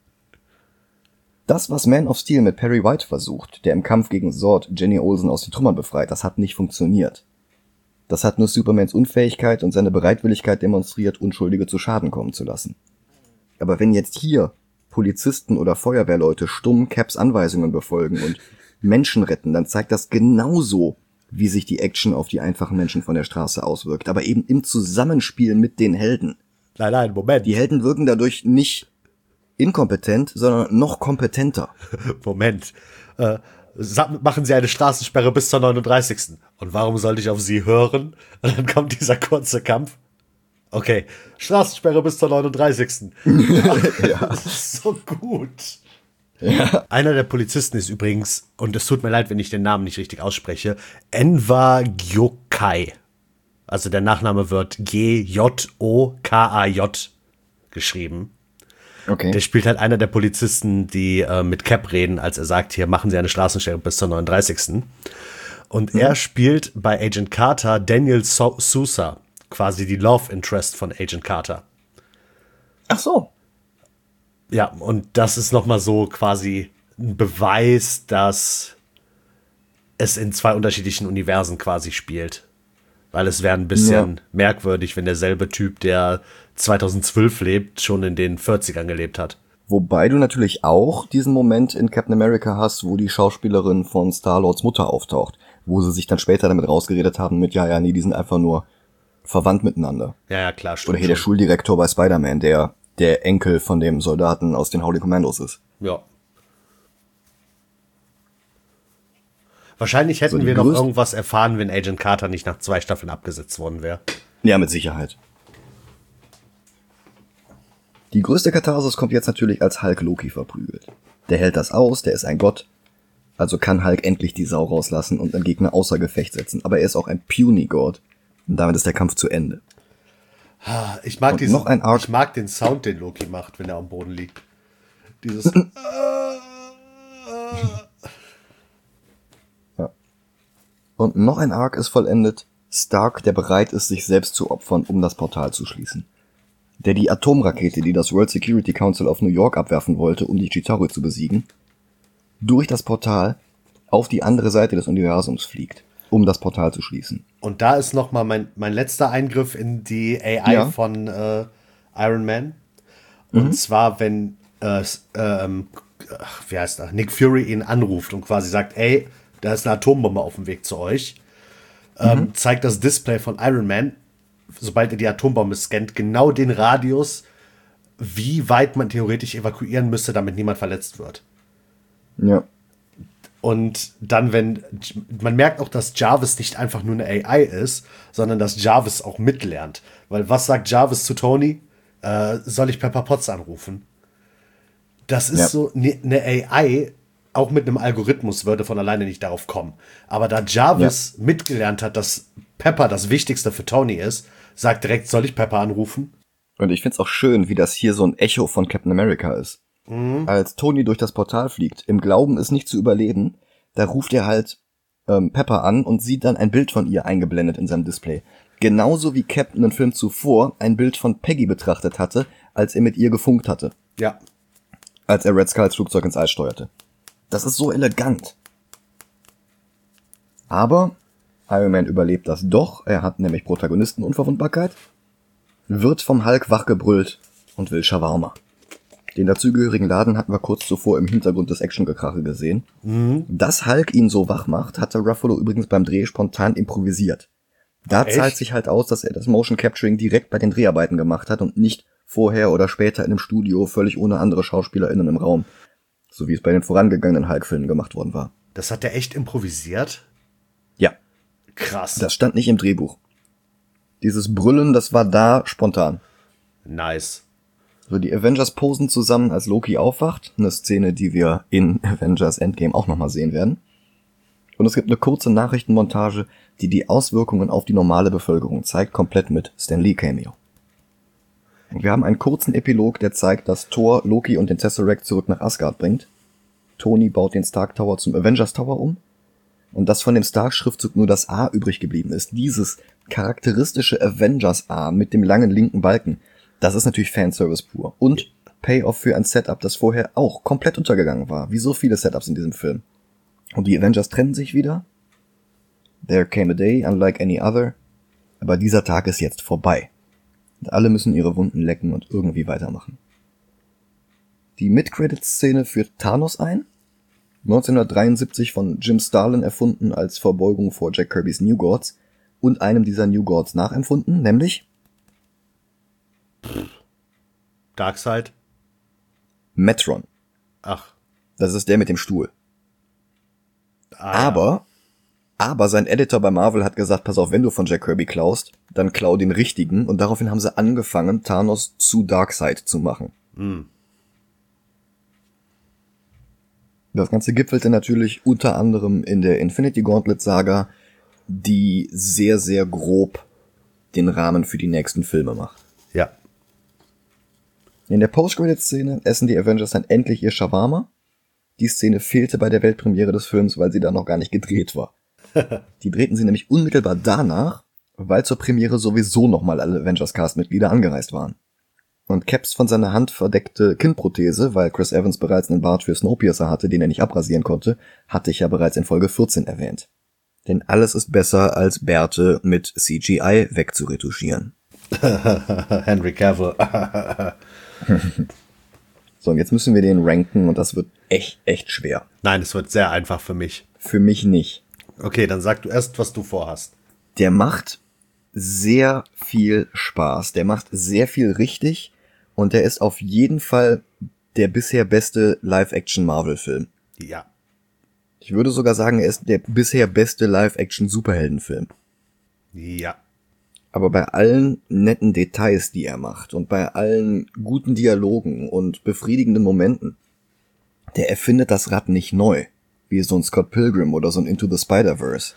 Das, was Man of Steel mit Perry White versucht, der im Kampf gegen Zod Jenny Olsen aus den Trümmern befreit, das hat nicht funktioniert. Das hat nur Supermans Unfähigkeit und seine Bereitwilligkeit demonstriert, Unschuldige zu Schaden kommen zu lassen. Aber wenn jetzt hier Polizisten oder Feuerwehrleute stumm Caps Anweisungen befolgen und Menschen retten, dann zeigt das genauso, wie sich die Action auf die einfachen Menschen von der Straße auswirkt, aber eben im Zusammenspiel mit den Helden. Nein, Moment. Die Helden wirken dadurch nicht inkompetent, sondern noch kompetenter. Moment. Machen Sie eine Straßensperre bis zur 39. Und warum sollte ich auf Sie hören? Und dann kommt dieser kurze Kampf. Okay, Straßensperre bis zur 39. Ja. Das ist so gut. Ja. Einer der Polizisten ist übrigens, und es tut mir leid, wenn ich den Namen nicht richtig ausspreche, Enver Gyokai. Also der Nachname wird G-J-O-K-A-J geschrieben. Okay. Der spielt halt einer der Polizisten, die mit Cap reden, als er sagt, hier machen Sie eine Straßensperre bis zur 39. Und er spielt bei Agent Carter Daniel Sousa, quasi die Love Interest von Agent Carter. Ach so. Ja, und das ist nochmal so quasi ein Beweis, dass es in zwei unterschiedlichen Universen quasi spielt. Weil es wäre ein bisschen merkwürdig, wenn derselbe Typ, der 2012 lebt, schon in den 40ern gelebt hat. Wobei du natürlich auch diesen Moment in Captain America hast, wo die Schauspielerin von Star-Lords Mutter auftaucht, wo sie sich dann später damit rausgeredet haben mit, nee, die sind einfach nur verwandt miteinander. Ja, klar, stimmt. Oder hier der Schuldirektor bei Spider-Man, der Enkel von dem Soldaten aus den Howling Commandos ist. Ja. Wahrscheinlich hätten So, wir noch irgendwas erfahren, wenn Agent Carter nicht nach 2 Staffeln abgesetzt worden wäre. Ja, mit Sicherheit. Die größte Katharsis kommt jetzt natürlich, als Hulk Loki verprügelt. Der hält das aus, der ist ein Gott. Also kann Hulk endlich die Sau rauslassen und einen Gegner außer Gefecht setzen. Aber er ist auch ein Puny-God. Und damit ist der Kampf zu Ende. Ich mag Und noch ein Arc. Ich mag den Sound, den Loki macht, wenn er am Boden liegt. Dieses Ja. Und noch ein Arc ist vollendet. Stark, der bereit ist, sich selbst zu opfern, um das Portal zu schließen. Der die Atomrakete, die das World Security Council auf New York abwerfen wollte, um die Chitauri zu besiegen, durch das Portal auf die andere Seite des Universums fliegt, um das Portal zu schließen. Und da ist noch mal mein letzter Eingriff in die AI von Iron Man. Und zwar, wenn wie heißt er? Nick Fury ihn anruft und quasi sagt, ey, da ist eine Atombombe auf dem Weg zu euch. zeigt das Display von Iron Man, sobald er die Atombombe scannt, genau den Radius, wie weit man theoretisch evakuieren müsste, damit niemand verletzt wird. Ja. Und dann, man merkt auch, dass Jarvis nicht einfach nur eine AI ist, sondern dass Jarvis auch mitlernt. Weil was sagt Jarvis zu Tony? Soll ich Pepper Potts anrufen? Das ist so, eine AI, auch mit einem Algorithmus, würde von alleine nicht darauf kommen. Aber da Jarvis mitgelernt hat, dass Pepper das Wichtigste für Tony ist, sagt direkt, soll ich Pepper anrufen? Und ich find's auch schön, wie das hier so ein Echo von Captain America ist. Als Tony durch das Portal fliegt, im Glauben, es nicht zu überleben, da ruft er halt Pepper an und sieht dann ein Bild von ihr eingeblendet in seinem Display. Genauso wie Captain einen Film zuvor ein Bild von Peggy betrachtet hatte, als er mit ihr gefunkt hatte. Ja. Als er Red Skulls Flugzeug ins All steuerte. Das ist so elegant. Aber Iron Man überlebt das doch, er hat nämlich Protagonistenunverwundbarkeit, wird vom Hulk wachgebrüllt und will Shawarma. Den dazugehörigen Laden hatten wir kurz zuvor im Hintergrund des Actiongekrache gesehen. Dass Hulk ihn so wach macht, hatte Ruffalo übrigens beim Dreh spontan improvisiert. Da zahlt sich halt aus, dass er das Motion Capturing direkt bei den Dreharbeiten gemacht hat und nicht vorher oder später in einem Studio völlig ohne andere SchauspielerInnen im Raum. So wie es bei den vorangegangenen Hulk-Filmen gemacht worden war. Das hat er echt improvisiert? Ja. Krass. Das stand nicht im Drehbuch. Dieses Brüllen, das war da spontan. Nice. So, die Avengers posen zusammen, als Loki aufwacht. Eine Szene, die wir in Avengers Endgame auch nochmal sehen werden. Und es gibt eine kurze Nachrichtenmontage, die die Auswirkungen auf die normale Bevölkerung zeigt, komplett mit Stan Lee Cameo. Und wir haben einen kurzen Epilog, der zeigt, dass Thor Loki und den Tesseract zurück nach Asgard bringt. Tony baut den Stark Tower zum Avengers Tower um. Und dass von dem Stark-Schriftzug nur das A übrig geblieben ist. Dieses charakteristische Avengers A mit dem langen linken Balken. Das ist natürlich Fanservice pur. Und Payoff für ein Setup, das vorher auch komplett untergegangen war. Wie so viele Setups in diesem Film. Und die Avengers trennen sich wieder. There came a day, unlike any other. Aber dieser Tag ist jetzt vorbei. Und alle müssen ihre Wunden lecken und irgendwie weitermachen. Die Mid-Credits-Szene führt Thanos ein. 1973 von Jim Starlin erfunden als Verbeugung vor Jack Kirbys New Gods. Und einem dieser New Gods nachempfunden, nämlich Darkseid? Metron. Ach. Das ist der mit dem Stuhl. Ja. Aber sein Editor bei Marvel hat gesagt, pass auf, wenn du von Jack Kirby klaust, dann klau den richtigen. Und daraufhin haben sie angefangen, Thanos zu Darkseid zu machen. Das Ganze gipfelte natürlich unter anderem in der Infinity Gauntlet Saga, die sehr, sehr grob den Rahmen für die nächsten Filme macht. Ja. In der Post-Credit-Szene essen die Avengers dann endlich ihr Shawarma. Die Szene fehlte bei der Weltpremiere des Films, weil sie da noch gar nicht gedreht war. Die drehten sie nämlich unmittelbar danach, weil zur Premiere sowieso nochmal alle Avengers-Cast-Mitglieder angereist waren. Und Caps von seiner Hand verdeckte Kinnprothese, weil Chris Evans bereits einen Bart für Snowpiercer hatte, den er nicht abrasieren konnte, hatte ich ja bereits in Folge 14 erwähnt. Denn alles ist besser, als Bärte mit CGI wegzuretuschieren. Henry Cavill. So, und jetzt müssen wir den ranken und das wird echt schwer. Nein, es wird sehr einfach für mich. Für mich nicht. Okay, dann sag du erst, was du vorhast. Der macht sehr viel Spaß. Der macht sehr viel richtig und der ist auf jeden Fall der bisher beste Live-Action-Marvel-Film. Ja. Ich würde sogar sagen, er ist der bisher beste Live-Action-Superheldenfilm. Ja. Aber bei allen netten Details, die er macht und bei allen guten Dialogen und befriedigenden Momenten, der erfindet das Rad nicht neu, wie so ein Scott Pilgrim oder so ein Into the Spider-Verse.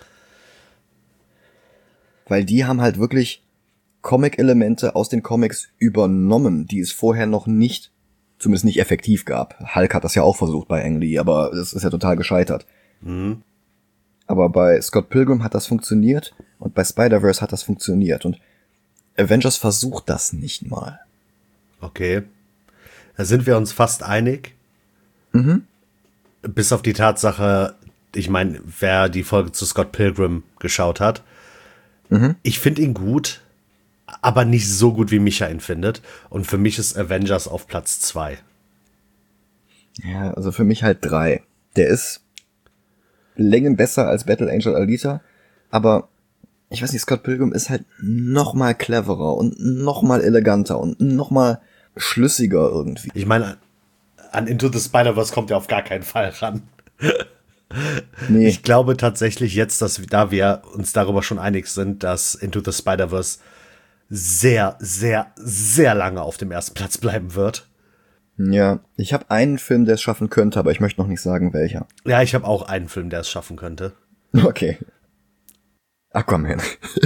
Weil die haben halt wirklich Comic-Elemente aus den Comics übernommen, die es vorher noch nicht, zumindest nicht effektiv gab. Hulk hat das ja auch versucht bei Ang Lee, aber das ist ja total gescheitert. Aber bei Scott Pilgrim hat das funktioniert und bei Spider-Verse hat das funktioniert und Avengers versucht das nicht mal. Okay. Da sind wir uns fast einig. Bis auf die Tatsache, ich meine, wer die Folge zu Scott Pilgrim geschaut hat, ich finde ihn gut, aber nicht so gut, wie Micha ihn findet. Und für mich ist Avengers auf Platz 2. Ja, also für mich halt 3. Der ist Längen besser als Battle Angel Alita, aber ich weiß nicht, Scott Pilgrim ist halt noch mal cleverer und noch mal eleganter und noch mal schlüssiger irgendwie. Ich meine, an Into the Spider-Verse kommt er auf gar keinen Fall ran. Nee. Ich glaube tatsächlich jetzt, da wir uns darüber schon einig sind, dass Into the Spider-Verse sehr, sehr, sehr lange auf dem ersten Platz bleiben wird. Ja, ich habe einen Film, der es schaffen könnte, aber ich möchte noch nicht sagen, welcher. Ja, ich habe auch einen Film, der es schaffen könnte. Okay. Aquaman.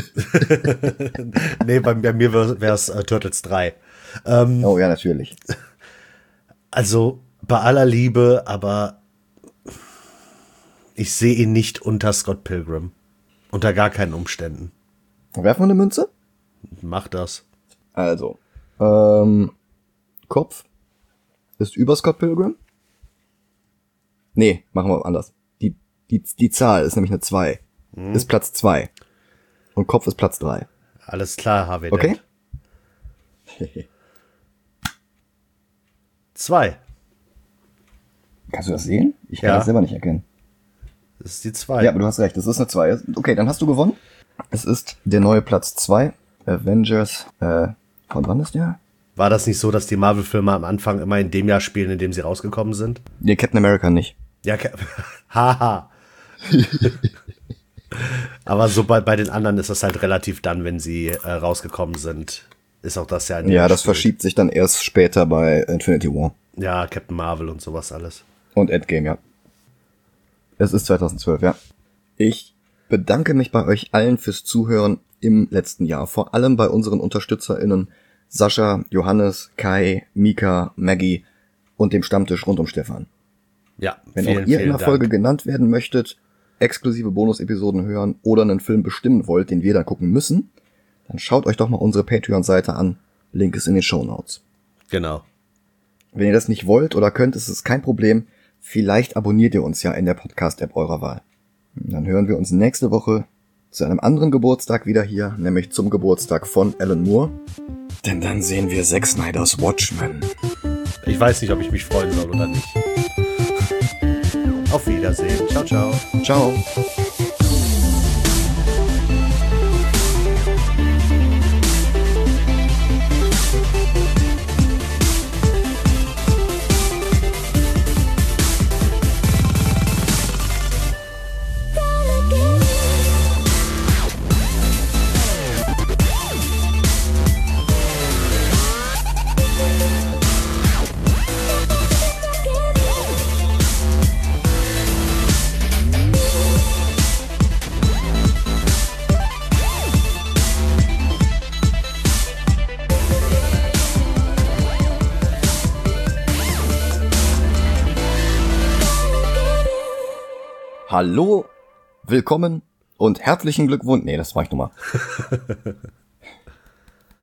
Nee, bei mir wäre es Turtles 3. Oh ja, natürlich. Also bei aller Liebe, aber ich sehe ihn nicht unter Scott Pilgrim. Unter gar keinen Umständen. Werfen wir eine Münze? Mach das. Also, Kopf ist über Scott Pilgrim? Nee, machen wir anders. Die Zahl ist nämlich eine 2. Ist Platz 2. Und Kopf ist Platz 3. Alles klar, Harvey. Okay? 2. Kannst du das sehen? Ich kann Ja. das selber nicht erkennen. Das ist die 2. Ja, aber du hast recht, das ist eine 2. Okay, dann hast du gewonnen. Es ist der neue Platz 2. Avengers, von wann ist der? War das nicht so, dass die Marvel-Filme am Anfang immer in dem Jahr spielen, in dem sie rausgekommen sind? Nee, Captain America nicht. Ja, haha. Aber so bei den anderen ist das halt relativ dann, wenn sie rausgekommen sind, ist auch das ja. Ja, das verschiebt sich dann erst später bei Infinity War. Ja, Captain Marvel und sowas alles. Und Endgame, ja. Es ist 2012, ja. Ich bedanke mich bei euch allen fürs Zuhören im letzten Jahr. Vor allem bei unseren UnterstützerInnen Sascha, Johannes, Kai, Mika, Maggie und dem Stammtisch rund um Stefan. Ja, Wenn auch ihr in der Folge genannt werden möchtet, exklusive Bonus-Episoden hören oder einen Film bestimmen wollt, den wir dann gucken müssen, dann schaut euch doch mal unsere Patreon-Seite an. Link ist in den Shownotes. Genau. Wenn ihr das nicht wollt oder könnt, ist es kein Problem. Vielleicht abonniert ihr uns ja in der Podcast-App eurer Wahl. Dann hören wir uns nächste Woche zu einem anderen Geburtstag wieder hier, nämlich zum Geburtstag von Alan Moore. Denn dann sehen wir Zack Snyders Watchmen. Ich weiß nicht, ob ich mich freuen soll oder nicht. Auf Wiedersehen. Ciao, ciao. Ciao. Hallo, willkommen und herzlichen Glückwunsch. Nee, das war ich nochmal.